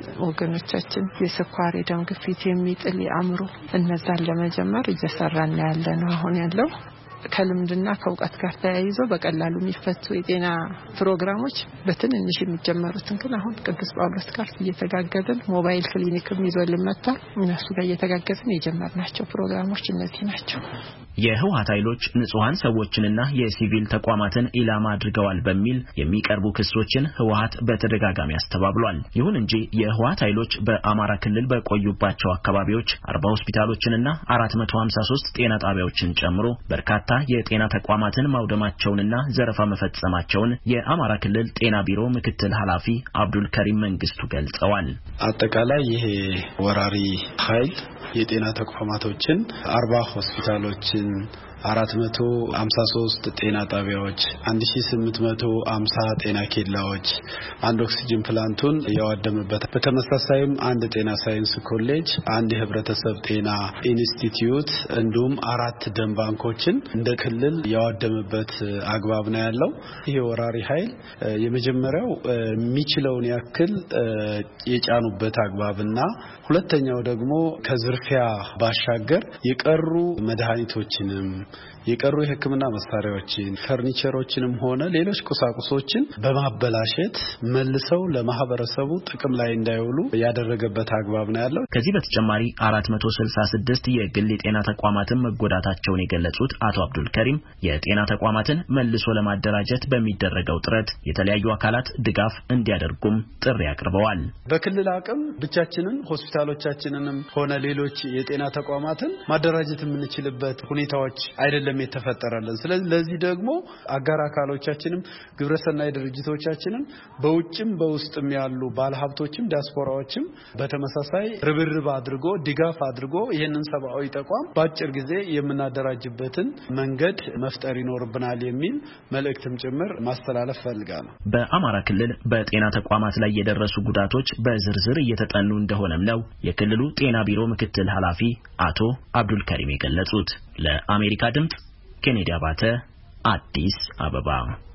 ወገኖቻችን የስኳር፣ የደም ግፊት፣ የሚጥል የአእምሮ እነዛን ለመጀመር እየሰራን ያለነው አሁን ያለው ከልምድና ከእውቀት ጋር ተያይዞ በቀላሉ የሚፈቱ የጤና ፕሮግራሞች በትንንሽ የሚጀመሩትን ግን አሁን ቅዱስ ጳውሎስ ጋር እየተጋገዘን ሞባይል ክሊኒክም ይዞልን መጥቷል። እነሱ ጋር እየተጋገዘን የጀመርናቸው ፕሮግራሞች እነዚህ ናቸው። የህወሓት ኃይሎች ንጹሃን ሰዎችንና የሲቪል ተቋማትን ኢላማ አድርገዋል በሚል የሚቀርቡ ክሶችን ህወሓት በተደጋጋሚ አስተባብሏል። ይሁን እንጂ የህወሓት ኃይሎች በአማራ ክልል በቆዩባቸው አካባቢዎች 40 ሆስፒታሎችንና 453 ጤና ጣቢያዎችን ጨምሮ በርካታ የጤና ተቋማትን ማውደማቸውንና ዘረፋ መፈጸማቸውን የአማራ ክልል ጤና ቢሮ ምክትል ኃላፊ አብዱል ከሪም መንግስቱ ገልጸዋል። አጠቃላይ ይሄ ወራሪ ኃይል የጤና ተቋማቶችን 40 ሆስፒታሎችን 453 ጤና ጣቢያዎች 1850 ጤና ኬላዎች አንድ ኦክሲጅን ፕላንቱን ያወደመበት በተመሳሳይም አንድ ጤና ሳይንስ ኮሌጅ አንድ የህብረተሰብ ጤና ኢንስቲትዩት እንዲሁም 4 ደም ባንኮችን እንደ ክልል ያወደመበት አግባብ ነው ያለው። ይሄ ወራሪ ኃይል የመጀመሪያው የሚችለውን ያክል የጫኑበት አግባብና ሁለተኛው ደግሞ ከዝርፊያ ባሻገር የቀሩ መድኃኒቶችንም የቀሩ የህክምና መሳሪያዎችን ፈርኒቸሮችንም ሆነ ሌሎች ቁሳቁሶችን በማበላሸት መልሰው ለማህበረሰቡ ጥቅም ላይ እንዳይውሉ ያደረገበት አግባብ ነው ያለው። ከዚህ በተጨማሪ 466 የግል የጤና ተቋማትን መጎዳታቸውን የገለጹት አቶ አብዱል ከሪም የጤና ተቋማትን መልሶ ለማደራጀት በሚደረገው ጥረት የተለያዩ አካላት ድጋፍ እንዲያደርጉም ጥሪ አቅርበዋል። በክልል አቅም ብቻችንን ሆስፒታሎቻችንንም ሆነ ሌሎች የጤና ተቋማትን ማደራጀት የምንችልበት ሁኔታዎች አይደለም የተፈጠረልን። ስለዚህ ለዚህ ደግሞ አጋር አካሎቻችንም ግብረሰናይ ድርጅቶቻችንም በውጭም በውስጥም ያሉ ባለሀብቶችም ዲያስፖራዎችም በተመሳሳይ ርብርብ አድርጎ ድጋፍ አድርጎ ይሄንን ሰብአዊ ተቋም በአጭር ጊዜ የምናደራጅበትን መንገድ መፍጠር ይኖርብናል የሚል መልእክትም ጭምር ማስተላለፍ ፈልጋለሁ። በአማራ ክልል በጤና ተቋማት ላይ የደረሱ ጉዳቶች በዝርዝር እየተጠኑ እንደሆነም ነው የክልሉ ጤና ቢሮ ምክትል ኃላፊ አቶ አብዱል ከሪም የገለጹት። ለአሜሪካ ድምጽ ኬኔዲ አባተ አዲስ አበባ።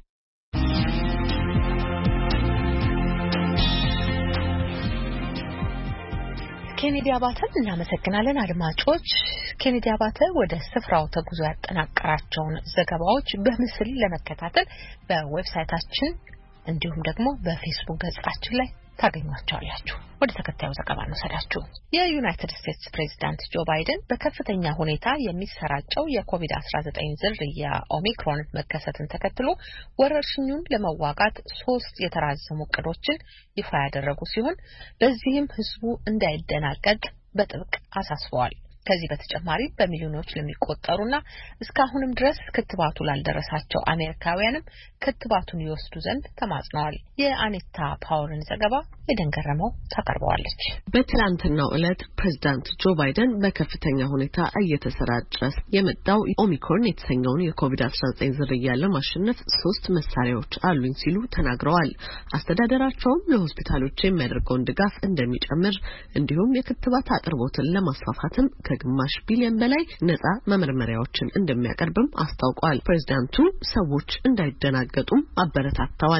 ኬኔዲ አባተን እናመሰግናለን። አድማጮች፣ ኬኔዲ አባተ ወደ ስፍራው ተጉዞ ያጠናቀራቸውን ዘገባዎች በምስል ለመከታተል በዌብሳይታችን እንዲሁም ደግሞ በፌስቡክ ገጻችን ላይ ታገኟቸዋላችሁ። ወደ ተከታዩ ዘገባ እንወስዳችሁ። የዩናይትድ ስቴትስ ፕሬዝዳንት ጆ ባይደን በከፍተኛ ሁኔታ የሚሰራጨው የኮቪድ-19 ዝርያ ኦሚክሮን መከሰትን ተከትሎ ወረርሽኙን ለመዋጋት 3 የተራዘሙ እቅዶችን ይፋ ያደረጉ ሲሆን በዚህም ህዝቡ እንዳይደናገጥ በጥብቅ አሳስበዋል። ከዚህ በተጨማሪ በሚሊዮኖች ለሚቆጠሩና እስካሁንም ድረስ ክትባቱ ላልደረሳቸው አሜሪካውያንም ክትባቱን ይወስዱ ዘንድ ተማጽነዋል። የአኔታ ፓወርን ዘገባ የደንገረመው ታቀርበዋለች። በትላንትናው ዕለት ፕሬዝዳንት ጆ ባይደን በከፍተኛ ሁኔታ እየተሰራጨ የመጣው ኦሚክሮን የተሰኘውን የኮቪድ-19 ዝርያ ለማሸነፍ 3 መሳሪያዎች አሉኝ ሲሉ ተናግረዋል። አስተዳደራቸውም ለሆስፒታሎች የሚያደርገውን ድጋፍ እንደሚጨምር እንዲሁም የክትባት አቅርቦትን ለማስፋፋትም ከግማሽ ቢሊዮን በላይ ነፃ መመርመሪያዎችን እንደሚያቀርብም አስታውቀዋል። ፕሬዝዳንቱ ሰዎች እንዳይደናገጡም አበረታተዋል።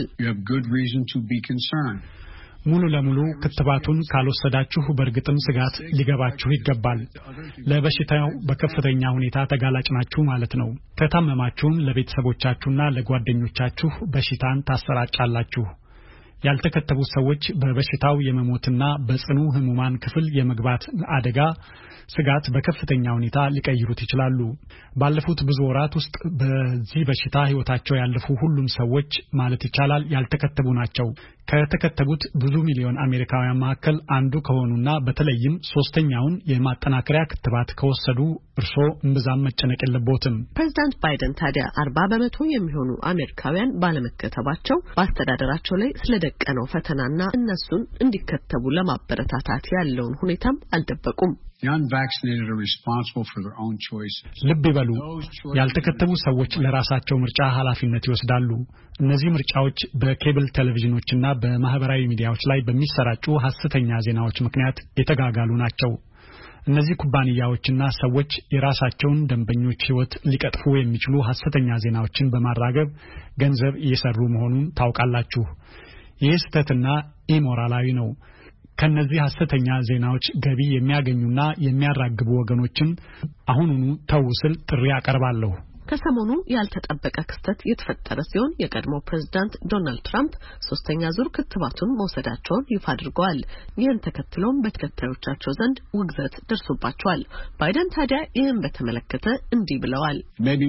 ሙሉ ለሙሉ ክትባቱን ካልወሰዳችሁ በእርግጥም ስጋት ሊገባችሁ ይገባል። ለበሽታው በከፍተኛ ሁኔታ ተጋላጭ ናችሁ ማለት ነው። ከታመማችሁም ለቤተሰቦቻችሁና ለጓደኞቻችሁ በሽታን ታሰራጫላችሁ። ያልተከተቡት ሰዎች በበሽታው የመሞትና በጽኑ ህሙማን ክፍል የመግባት አደጋ ስጋት በከፍተኛ ሁኔታ ሊቀይሩት ይችላሉ። ባለፉት ብዙ ወራት ውስጥ በዚህ በሽታ ህይወታቸው ያለፉ ሁሉም ሰዎች ማለት ይቻላል ያልተከተቡ ናቸው። ከተከተቡት ብዙ ሚሊዮን አሜሪካውያን መካከል አንዱ ከሆኑና በተለይም 3ኛውን የማጠናከሪያ ክትባት ከወሰዱ እርሶ እምብዛም መጨነቅ የለቦትም። ፕሬዝዳንት ባይደን ታዲያ 40% የሚሆኑ አሜሪካውያን ባለመከተባቸው በአስተዳደራቸው ላይ ስለደቀነው ፈተናና እነሱን እንዲከተቡ ለማበረታታት ያለውን ሁኔታም አልደበቁም። ልብ ይበሉ፣ ያልተከተቡ ሰዎች ለራሳቸው ምርጫ ኃላፊነት ይወስዳሉ። እነዚህ ምርጫዎች በኬብል ቴሌቪዥኖችና በማህበራዊ ሚዲያዎች ላይ በሚሰራጩ ሐሰተኛ ዜናዎች ምክንያት የተጋጋሉ ናቸው። እነዚህ ኩባንያዎችና ሰዎች የራሳቸውን ደንበኞች ህይወት ሊቀጥፉ የሚችሉ ሐሰተኛ ዜናዎችን በማራገብ ገንዘብ እየሰሩ መሆኑን ታውቃላችሁ። ይህ ስህተትና ኢሞራላዊ ነው። ከነዚህ ሐሰተኛ ዜናዎች ገቢ የሚያገኙና የሚያራግቡ ወገኖችን አሁኑኑ ተው ስል ጥሪ አቀርባለሁ። ከሰሞኑ ያልተጠበቀ ክስተት የተፈጠረ ሲሆን የቀድሞ ፕሬዝዳንት ዶናልድ ትራምፕ 3ኛ ዙር ክትባቱን መውሰዳቸውን ይፋ አድርገዋል። ይህን ተከትሎም በተከታዮቻቸው ዘንድ ውግዘት ደርሶባቸዋል። ባይደን ታዲያ ይህን በተመለከተ እንዲህ ብለዋል።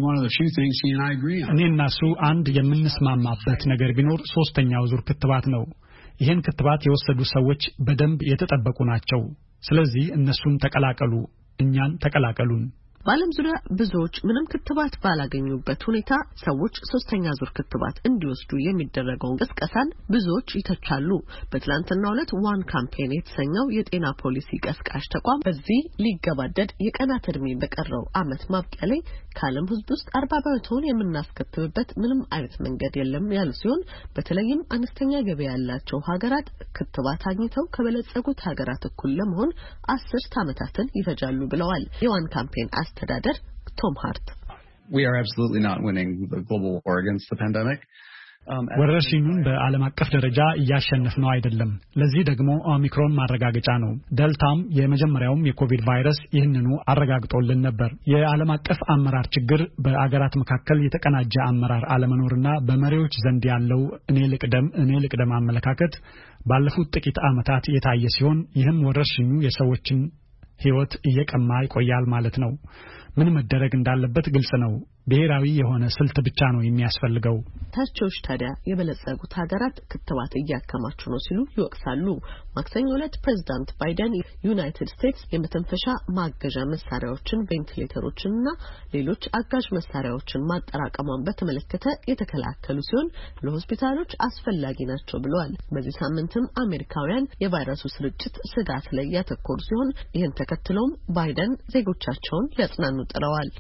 እኔና እሱ አንድ የምንስማማበት ነገር ቢኖር 3ኛው ዙር ክትባት ነው። ይህን ክትባት የወሰዱ ሰዎች በደንብ የተጠበቁ ናቸው። ስለዚህ እነሱን ተቀላቀሉ፣ እኛን ተቀላቀሉን። በዓለም ዙሪያ ብዙዎች ምንም ክትባት ባላገኙበት ሁኔታ ሰዎች 3ኛ ዙር ክትባት እንዲወስዱ የሚደረገውን ቅስቀሳን ብዙዎች ይተቻሉ። በትላንትናው ዕለት ዋን ካምፔን የተሰኘው የጤና ፖሊሲ ቀስቃሽ ተቋም በዚህ ሊገባደድ የቀናት ዕድሜ በቀረው ዓመት ማብቂያ ላይ ከዓለም ሕዝብ ውስጥ 40% የምናስከትብበት ምንም አይነት መንገድ የለም ያሉ ሲሆን በተለይም አነስተኛ ገቢ ያላቸው ሀገራት ክትባት አግኝተው ከበለጸጉት ሀገራት እኩል ለመሆን 10 ዓመታትን ይፈጃሉ ብለዋል። የዋን ካምፔን አስተዳደር ቶም ሃርት We are absolutely not winning the global war against the pandemic. ወረርሽኙን በዓለም አቀፍ ደረጃ እያሸነፍነው አይደለም። ለዚህ ደግሞ ኦሚክሮን ማረጋገጫ ነው። ዴልታም የመጀመሪያውም የኮቪድ ቫይረስ ይህንኑ አረጋግጦልን ነበር። የዓለም አቀፍ አመራር ችግር በአገራት መካከል የተቀናጀ አመራር አለመኖርና በመሪዎች ዘንድ ያለው እኔ ልቅደም አመለካከት ባለፉት ጥቂት ዓመታት የታየ ሲሆን ይህም ወረርሽኙ የሰዎችን ህይወት እየቀማ ይቆያል ማለት ነው። ምን መደረግ እንዳለበት ግልጽ ነው። ብሔራዊ የሆነ ስልት ብቻ ነው የሚያስፈልገው። ተቾች ታዲያ የበለጸጉት ሀገራት ክትባት እያከማቹ ነው ሲሉ ይወቅሳሉ። ማክሰኞ ዕለት ፕሬዝዳንት ባይደን ዩናይትድ ስቴትስ የመተንፈሻ ማገዣ መሳሪያዎችን፣ ቬንቲሌተሮችንና ሌሎች አጋዥ መሳሪያዎችን ማጠራቀሟን በተመለከተ የተከላከሉ ሲሆን ለሆስፒታሎች አስፈላጊ ናቸው ብለዋል። በዚህ ሳምንትም አሜሪካውያን የቫይረሱ ስርጭት ስጋት ላይ ያተኮሩ ሲሆን ይህን ተከትሎም ባይደን ዜጎቻቸውን ሊያጽናኑ ጥረዋል።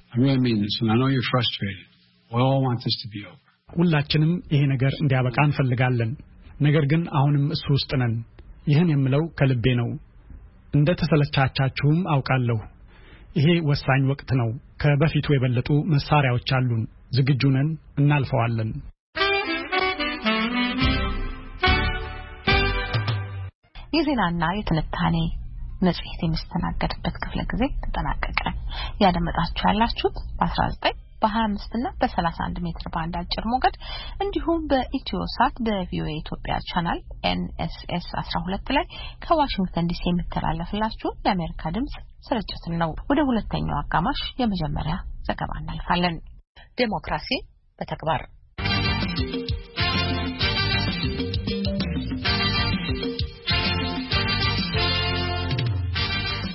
ሁላችንም ይሄ ነገር እንዲያበቃ እንፈልጋለን። ነገር ግን አሁንም እሱ ውስጥ ነን። ይህን የምለው ከልቤ ነው። እንደተሰለቻቻችሁም አውቃለሁ። ይሄ ወሳኝ ወቅት ነው። ከበፊቱ የበለጡ መሳሪያዎች አሉን። ዝግጁ ነን። እናልፈዋለን። የዜናና የትንታኔ መጽሔት የሚስተናገድበት ክፍለ ጊዜ ተጠናቀቀ። ያደመጣችሁ ያላችሁት በ19 በ25 እና በ31 ሜትር ባንድ አጭር ሞገድ እንዲሁም በኢትዮሳት በቪኦኤ ኢትዮጵያ ቻናል NSS 12 ላይ ከዋሽንግተን ዲሲ የሚተላለፍላችሁ የአሜሪካ ድምጽ ስርጭት ነው። ወደ ሁለተኛው አጋማሽ የመጀመሪያ ዘገባ እናልፋለን። ዴሞክራሲ በተግባር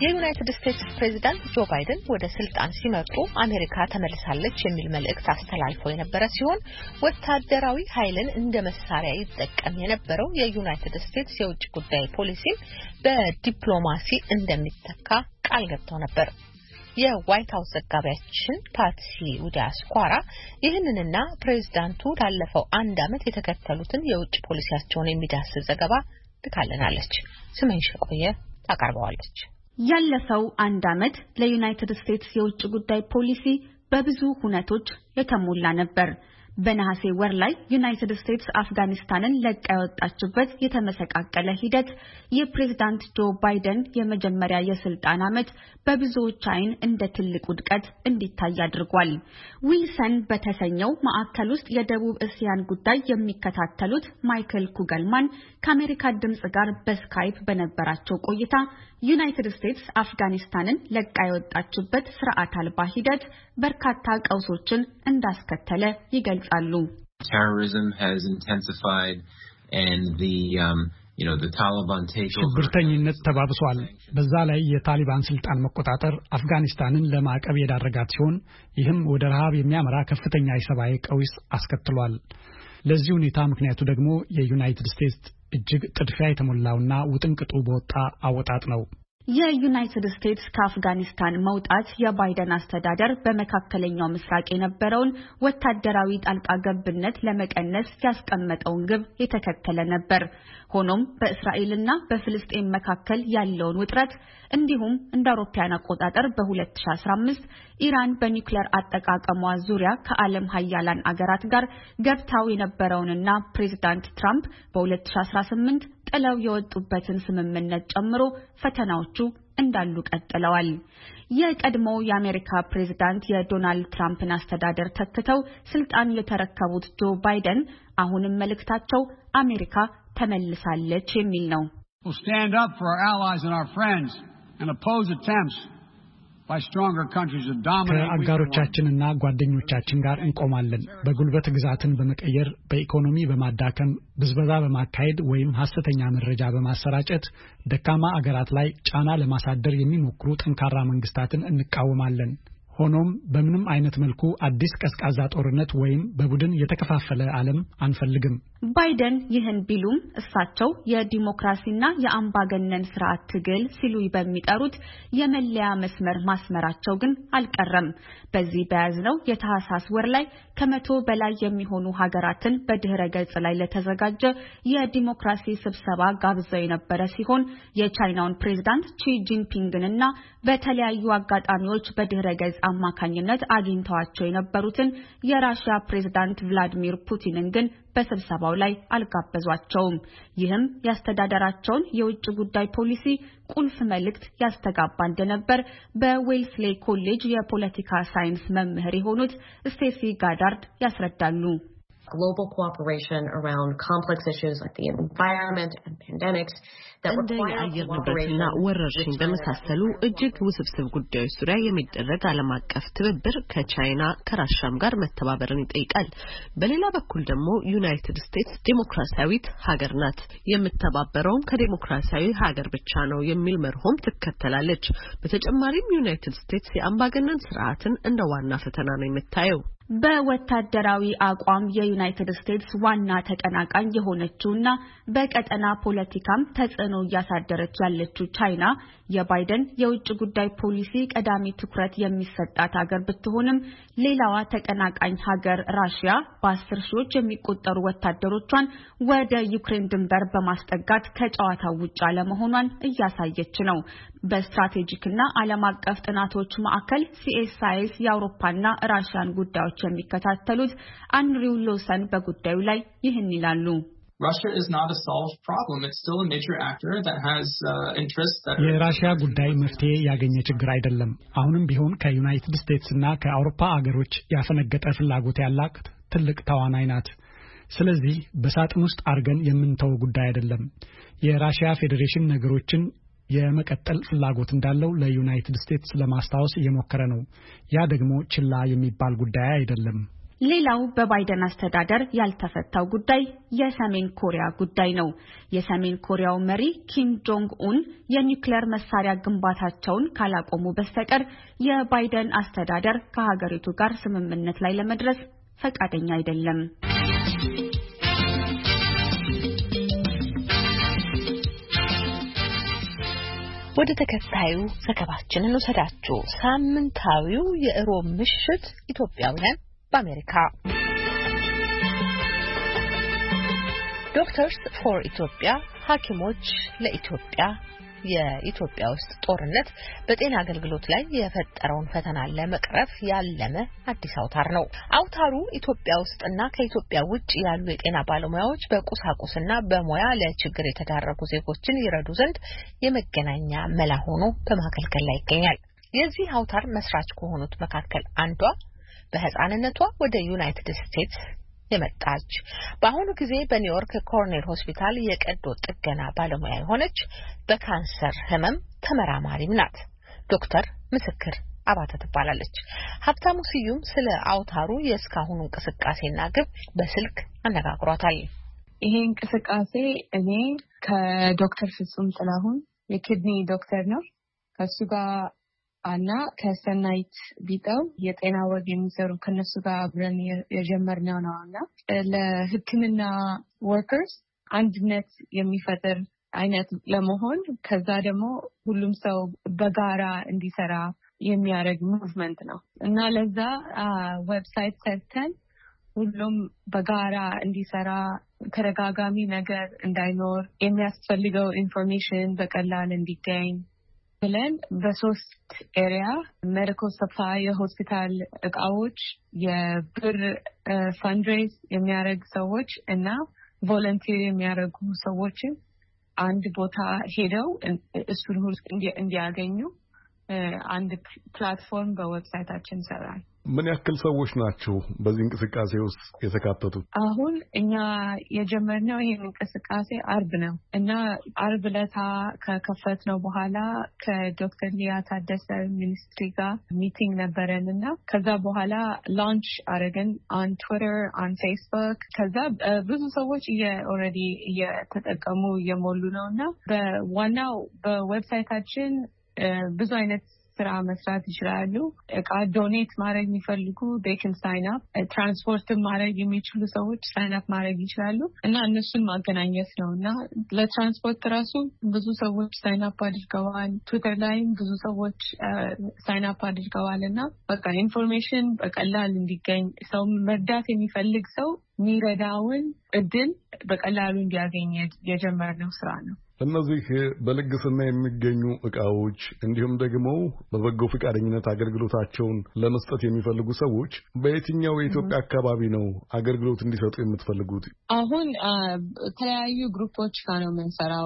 የዩናይትድ ስቴትስ ፕሬዝዳንት ጆ ባይደን ወደ ስልጣን ሲመጡ አሜሪካ ተመልሳለች የሚል መልእክት አስተላልፈው የነበረ ሲሆን ወታደራዊ ኃይልን እንደ መሳሪያ ይጠቀም የነበረው የዩናይትድ ስቴትስ የውጭ ጉዳይ ፖሊሲ በዲፕሎማሲ እንደሚተካ ቃል ገብተው ነበር። የዋይት ሃውስ ዘጋቢያችን ፓትሲ ውዳስኳራ ይህንንና ፕሬዝዳንቱ ላለፈው አንድ ዓመት የተከተሉትን የውጭ ፖሊሲያቸውን የሚዳስስ ዘገባ ልካለናለች። ስመኝሽ ቆየ ታቀርበዋለች። ያለፈው አንድ ዓመት ለዩናይትድ ስቴትስ የውጭ ጉዳይ ፖሊሲ በብዙ ሁነቶች የተሞላ ነበር። በነሐሴ ወር ላይ ዩናይትድ ስቴትስ አፍጋኒስታንን ለቃ የወጣችበት የተመሰቃቀለ ሂደት የፕሬዝዳንት ጆ ባይደን የመጀመሪያ የስልጣን ዓመት በብዙዎች አይን እንደ ትልቅ ውድቀት እንዲታይ አድርጓል። ዊልሰን በተሰኘው ማዕከል ውስጥ የደቡብ እስያን ጉዳይ የሚከታተሉት ማይክል ኩገልማን ከአሜሪካ ድምጽ ጋር በስካይፕ በነበራቸው ቆይታ ዩናይትድ ስቴትስ አፍጋኒስታንን ለቃ የወጣችበት ስርዓት አልባ ሂደት በርካታ ቀውሶችን እንዳስከተለ ይገልጻሉ። Terrorism has intensified and the Taliban takeover ሽብርተኝነት ተባብሷል። በዛ ላይ የታሊባን ስልጣን መቆጣጠር አፍጋኒስታንን ለማዕቀብ የዳረጋት ሲሆን ይህም ወደ ረሃብ የሚያመራ ከፍተኛ የሰብአዊ ቀውስ አስከትሏል። ለዚህ ሁኔታ ምክንያቱ ደግሞ የዩናይትድ ስቴትስ እጅግ ጥድፊያ የተሞላውና ውጥንቅጡ በወጣ አወጣጥ ነው። የዩናይትድ ስቴትስ ከአፍጋኒስታን መውጣት የባይደን አስተዳደር በመካከለኛው ምስራቅ የነበረውን ወታደራዊ ጣልቃ ገብነት ለመቀነስ ያስቀመጠውን ግብ የተከተለ ነበር። ሆኖም በእስራኤልና በፍልስጤም መካከል ያለውን ውጥረት እንዲሁም እንደ አውሮፓውያን አቆጣጠር በ2015 ኢራን በኒውክሌር አጠቃቀሟ ዙሪያ ከዓለም ሀያላን አገራት ጋር ገብታው የነበረውንና ፕሬዝዳንት ትራምፕ በ2018 ጥለው የወጡበትን ስምምነት ጨምሮ ፈተናዎቹ እንዳሉ ቀጥለዋል። የቀድሞው የአሜሪካ ፕሬዝዳንት የዶናልድ ትራምፕን አስተዳደር ተክተው ስልጣን የተረከቡት ጆ ባይደን አሁንም መልእክታቸው አሜሪካ ተመልሳለች የሚል ነው። We'll stand up for our allies and our friends and oppose attempts by stronger countries to dominate. ከአጋሮቻችንና ጓደኞቻችን ጋር እንቆማለን። በጉልበት ግዛትን በመቀየር በኢኮኖሚ በማዳከም ብዝበዛ በማካሄድ ወይም ሐሰተኛ መረጃ በማሰራጨት ደካማ አገራት ላይ ጫና ለማሳደር የሚሞክሩ ጠንካራ መንግስታትን እንቃወማለን። ሆኖም በምንም አይነት መልኩ አዲስ ቀዝቃዛ ጦርነት ወይም በቡድን የተከፋፈለ ዓለም አንፈልግም። ባይደን ይህን ቢሉም እሳቸው የዲሞክራሲና የአምባገነን ስርዓት ትግል ሲሉ በሚጠሩት የመለያ መስመር ማስመራቸው ግን አልቀረም። በዚህ በያዝነው የታህሳስ ወር ላይ ከ100 በላይ የሚሆኑ ሀገራትን በድህረ ገጽ ላይ ለተዘጋጀ የዲሞክራሲ ስብሰባ ጋብዘው የነበረ ሲሆን የቻይናውን ፕሬዝዳንት ቺ ጂንፒንግንና በተለያዩ አጋጣሚዎች በድህረ ገጽ አማካኝነት አግኝተዋቸው የነበሩትን የራሺያ ፕሬዝዳንት ቭላዲሚር ፑቲንን ግን በስብሰባው ላይ አልጋበዟቸውም። ይህም ያስተዳደራቸውን የውጭ ጉዳይ ፖሊሲ ቁልፍ መልእክት ያስተጋባ እንደነበር በዌልስሌ ኮሌጅ የፖለቲካ ሳይንስ መምህር የሆኑት ስቴሲ ጋዳርድ ያስረዳሉ። Global cooperation around complex issues like the environment and pandemics that require የአየር ንብረትና ወረርሽኝ በመሳሰሉ እጅግ ውስብስብ ጉዳዮች ዙሪያ የሚደረግ ዓለም አቀፍ ትብብር ከቻይና ከራሻም ጋር መተባበርን ይጠይቃል። በሌላ በኩል ደግሞ ዩናይትድ ስቴትስ ዲሞክራሲያዊት ሀገር ናት። የምትተባበረውም ከዲሞክራሲያዊ ሀገር ብቻ ነው የሚል መርሆም ትከተላለች። በተጨማሪም ዩናይትድ ስቴትስ የአምባገነን ስርዓትን እንደ ዋና ፈተና ነው የምታየው። በወታደራዊ አቋም የዩናይትድ ስቴትስ ዋና ተቀናቃኝ የሆነችውና በቀጠና ፖለቲካም ተጽዕኖ እያሳደረች ያለችው ቻይና የባይደን የውጭ ጉዳይ ፖሊሲ ቀዳሚ ትኩረት የሚሰጣት ሀገር ብትሆንም ሌላዋ ተቀናቃኝ ሀገር ራሺያ በ10 ሺዎች የሚቆጠሩ ወታደሮቿን ወደ ዩክሬን ድንበር በማስጠጋት ከጨዋታው ውጭ አለመሆኗን እያሳየች ነው። በስትራቴጂክና ዓለም አቀፍ ጥናቶች ማዕከል CSIS የአውሮፓና ራሺያን ጉዳዮች የሚከታተሉት አንድሪው ሎሰን በጉዳዩ ላይ ይህን ይላሉ። Russia is not a solved problem. It's still a major actor that has interests that የራሺያ ጉዳይ መፍትሄ ያገኘ ችግር አይደለም። አሁንም ቢሆን ከዩናይትድ ስቴትስ እና ከአውሮፓ አገሮች ያፈነገጠ ፍላጎት ያላት ትልቅ ተዋናይ ናት። ስለዚህ በሳጥን ውስጥ አርገን የምንተው ጉዳይ አይደለም። የራሺያ ፌዴሬሽን ነገሮችን የመቀጠል ፍላጎት እንዳለው ለዩናይትድ ስቴትስ ለማስታወስ እየሞከረ ነው። ያ ደግሞ ችላ የሚባል ጉዳይ አይደለም። ሌላው በባይደን አስተዳደር ያልተፈታው ጉዳይ የሰሜን ኮሪያ ጉዳይ ነው። የሰሜን ኮሪያው መሪ ኪም ጆንግ ኡን የኒውክሌር መሳሪያ ግንባታቸውን ካላቆሙ በስተቀር የባይደን አስተዳደር ከሀገሪቱ ጋር ስምምነት ላይ ለመድረስ ፈቃደኛ አይደለም። ወደ ተከታዩ ዘገባችን እንወስዳችሁ። ሳምንታዊው የሮብ ምሽት ኢትዮጵያውያን በአሜሪካ ዶክተርስ ፎር ኢትዮጵያ ሐኪሞች ለኢትዮጵያ የኢትዮጵያ ውስጥ ጦርነት በጤና አገልግሎት ላይ የፈጠረውን ፈተና ለመቅረፍ ያለመ አዲስ አውታር ነው። አውታሩ ኢትዮጵያ ውስጥና ከኢትዮጵያ ውጭ ያሉ የጤና ባለሙያዎች በቁሳቁስና በሙያ ለችግር የተዳረጉ ዜጎችን ይረዱ ዘንድ የመገናኛ መላ ሆኖ በማገልገል ላይ ይገኛል። የዚህ አውታር መስራች ከሆኑት መካከል አንዷ በህፃንነቷ ወደ ዩናይትድ ስቴትስ የመጣች በአሁኑ ጊዜ በኒውዮርክ ኮርኔል ሆስፒታል የቀዶ ጥገና ባለሙያ የሆነች በካንሰር ህመም ተመራማሪም ናት። ዶክተር ምስክር አባተ ትባላለች። ሀብታሙ ስዩም ስለ አውታሩ የእስካሁኑ እንቅስቃሴና ግብ በስልክ አነጋግሯታል። ይሄ እንቅስቃሴ እኔ ከዶክተር ፍጹም ጥላሁን የኪድኒ ዶክተር ነው ከሱ ጋር አና ከሰናይት ቢጠው የጤና ወግ የሚሰሩ ከነሱ ጋር አብረን የጀመርነው ነውና ለህክምና ወርከርስ አንድነት የሚፈጥር አይነት ለመሆን ከዛ ደግሞ ሁሉም ሰው በጋራ እንዲሰራ የሚያደርግ ሙቭመንት ነው እና ለዛ ዌብሳይት ሰርተን ሁሉም በጋራ እንዲሰራ ተረጋጋሚ ነገር እንዳይኖር የሚያስፈልገው ኢንፎርሜሽን በቀላል እንዲገኝ ብለን በሶስት ኤሪያ ሜዲካል ሰፕላይ የሆስፒታል እቃዎች የብር ፈንድሬዝ የሚያደርግ ሰዎች እና ቮለንቲር የሚያደርጉ ሰዎችን አንድ ቦታ ሄደው እሱን ሁሉ እንዲያገኙ አንድ ፕላትፎርም በዌብሳይታችን ሰራል። ምን ያክል ሰዎች ናቸው በዚህ እንቅስቃሴ ውስጥ የተካተቱት? አሁን እኛ የጀመርነው ይሄን እንቅስቃሴ አርብ ነው እና አርብ ለታ ከከፈትነው በኋላ ከዶክተር ሊያ ታደሰ ሚኒስትሪ ጋር ሚቲንግ ነበረን እና ከዛ በኋላ ላንች አረገን ኦን ትዊተር ኦን ፌስቡክ። ከዛ ብዙ ሰዎች ኦልሬዲ እየተጠቀሙ እየሞሉ ነው እና በዋናው በዌብሳይታችን ብዙ አይነት ስራ መስራት ይችላሉ። እቃ ዶኔት ማድረግ የሚፈልጉ they can sign up። ትራንስፖርት ማድረግ የሚችሉ ሰዎች sign up ማድረግ ይችላሉ እና እነሱን ማገናኘት ነው እና ለትራንስፖርት ራሱ ብዙ ሰዎች sign up አድርገዋል። ትዊተር ላይም ብዙ ሰዎች sign up አድርገዋል እና በቃ ኢንፎርሜሽን በቀላል እንዲገኝ ሰው መርዳት የሚፈልግ ሰው የሚረዳውን እድል በቀላሉ እንዲያገኝ የጀመርነው ስራ ነው። እነዚህ በልግስና የሚገኙ እቃዎች እንዲሁም ደግሞ በበጎ ፈቃደኝነት አገልግሎታቸውን ለመስጠት የሚፈልጉ ሰዎች በየትኛው የኢትዮጵያ አካባቢ ነው አገልግሎት እንዲሰጡ የምትፈልጉት? አሁን የተለያዩ ግሩፖች ጋር ነው የምንሰራው።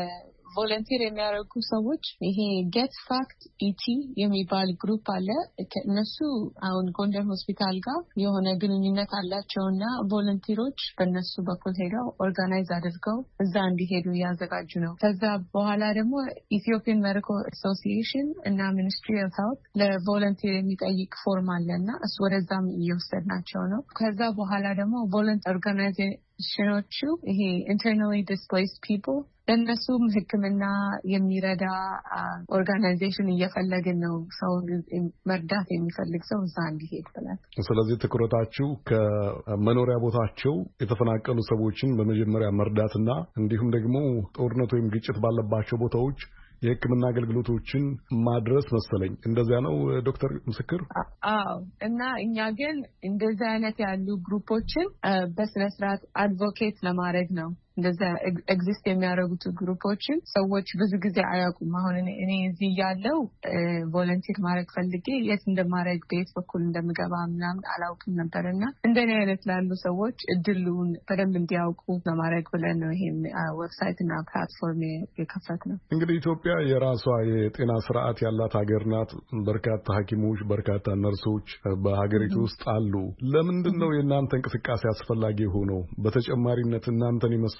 ቮለንቲር የሚያደርጉ ሰዎች ይሄ ጌት ፋክት ኢቲ የሚባል ግሩፕ አለ። እነሱ አሁን ጎንደር ሆስፒታል ጋር የሆነ ግንኙነት አላቸውና ቮለንቲሮች በእነሱ በኩል ሄደው ኦርጋናይዝ አድርገው እዛ እንዲሄዱ እያዘጋጁ ነው። ከዛ በኋላ ደግሞ ኢትዮጵያን ሜዲካል አሶሲዬሽን እና ሚኒስትሪ ኦፍ ሄልት ለቮለንቲር የሚጠይቅ ፎርም አለና እሱ ወደዛም እየወሰድናቸው ነው። ከዛ በኋላ ደግሞ ቮለንቲር ኦርጋናይዜሽኖቹ ይሄ ኢንተርናሊ ዲስፕሌይስድ ፒፕል ለእነሱም ሕክምና የሚረዳ ኦርጋናይዜሽን እየፈለግን ነው። ሰው መርዳት የሚፈልግ ሰው እዛ እንዲሄድ ብለን። ስለዚህ ትኩረታችሁ ከመኖሪያ ቦታቸው የተፈናቀሉ ሰዎችን በመጀመሪያ መርዳትና እንዲሁም ደግሞ ጦርነት ወይም ግጭት ባለባቸው ቦታዎች የሕክምና አገልግሎቶችን ማድረስ መሰለኝ። እንደዚያ ነው ዶክተር ምስክር? አዎ። እና እኛ ግን እንደዚህ አይነት ያሉ ግሩፖችን በስነ ስርዓት አድቮኬት ለማድረግ ነው። እንደዛ ኤግዚስት የሚያደርጉት ግሩፖችን ሰዎች ብዙ ጊዜ አያውቁም። አሁን እኔ እዚህ ያለው ቮለንቲር ማድረግ ፈልጌ የት እንደማድረግ ቤት በኩል እንደምገባ ምናምን አላውቅም ነበርና እንደኔ አይነት ላሉ ሰዎች እድሉን በደንብ እንዲያውቁ ለማድረግ ብለን ነው ይሄን ዌብሳይት እና ፕላትፎርም የከፈትነው። እንግዲህ ኢትዮጵያ የራሷ የጤና ስርዓት ያላት ሀገር ናት። በርካታ ሐኪሞች፣ በርካታ ነርሶች በሀገሪቱ ውስጥ አሉ። ለምንድን ነው የእናንተ እንቅስቃሴ አስፈላጊ ሆኖ በተጨማሪነት እናንተን የመሰሉ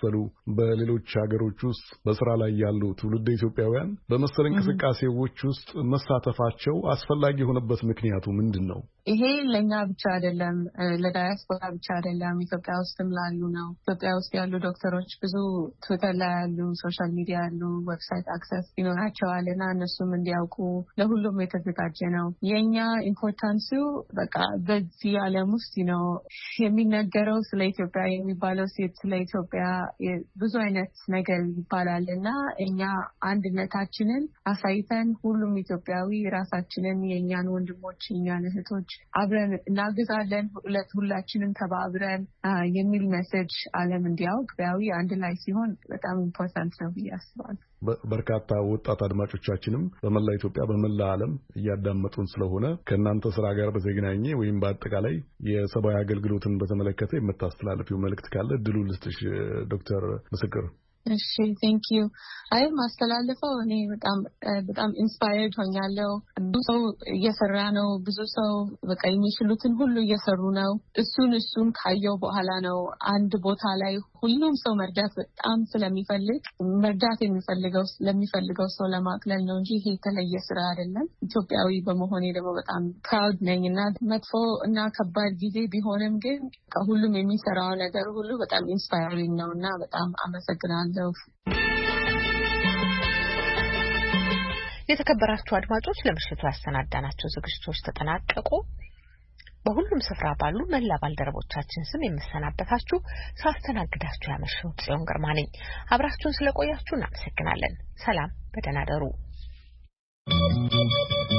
የመሳሰሉ በሌሎች ሀገሮች ውስጥ በስራ ላይ ያሉ ትውልደ ኢትዮጵያውያን በመሰል እንቅስቃሴዎች ውስጥ መሳተፋቸው አስፈላጊ የሆነበት ምክንያቱ ምንድን ነው? ይሄ ለኛ ብቻ አይደለም፣ ለዳያስፖራ ብቻ አይደለም፣ ኢትዮጵያ ውስጥም ላሉ ነው። ኢትዮጵያ ውስጥ ያሉ ዶክተሮች ብዙ ትዊተር ላይ ያሉ፣ ሶሻል ሚዲያ ያሉ፣ ዌብሳይት አክሰስ ይኖራቸዋል እና እነሱም እንዲያውቁ ለሁሉም የተዘጋጀ ነው። የኛ ኢምፖርታንሱ በቃ በዚህ ዓለም ውስጥ ነው የሚነገረው ስለ ኢትዮጵያ የሚባለው ስለ ኢትዮጵያ ብዙ አይነት ነገር ይባላል እና እኛ አንድነታችንን አሳይተን ሁሉም ኢትዮጵያዊ ራሳችንን የኛን ወንድሞች የኛን እህቶች አብረን እናግዛለን፣ ሁላችንም ተባብረን የሚል ሜሴጅ ዓለም እንዲያውቅ ቢያዊ አንድ ላይ ሲሆን በጣም ኢምፖርታንት ነው ብዬ አስባለሁ። በርካታ ወጣት አድማጮቻችንም በመላ ኢትዮጵያ በመላ ዓለም እያዳመጡን ስለሆነ ከእናንተ ስራ ጋር በተገናኘ ወይም በአጠቃላይ የሰብአዊ አገልግሎትን በተመለከተ የምታስተላልፊው መልእክት ካለ እድሉ ልስጥሽ ዶክተር ምስክር። እሺ ቴንክ ዩ። አይ ማስተላለፈው እኔ በጣም ኢንስፓየርድ ሆኛለሁ። ብዙ ሰው እየሰራ ነው። ብዙ ሰው በቃ የሚችሉትን ሁሉ እየሰሩ ነው። እሱን ካየው በኋላ ነው አንድ ቦታ ላይ ሁሉም ሰው መርዳት በጣም ስለሚፈልግ መርዳት ለሚፈልገው ሰው ለማቅለል ነው እንጂ ይሄ የተለየ ስራ አይደለም። ኢትዮጵያዊ በመሆኔ ደግሞ በጣም ፕራውድ ነኝ እና መጥፎ እና ከባድ ጊዜ ቢሆንም ግን ሁሉም የሚሰራው ነገር ሁሉ በጣም ኢንስፓየሪንግ ነው እና በጣም አመሰግናለሁ። የተከበራችሁ አድማጮች ለምሽቱ ያሰናዳናቸው ዝግጅቶች ተጠናቀቁ። በሁሉም ስፍራ ባሉ መላ ባልደረቦቻችን ስም የምሰናበታችሁ ሳስተናግዳችሁ ያመሸሁት ጽዮን ግርማ ነኝ። አብራችሁን ስለቆያችሁ እናመሰግናለን። ሰላም፣ በደህና ደሩ።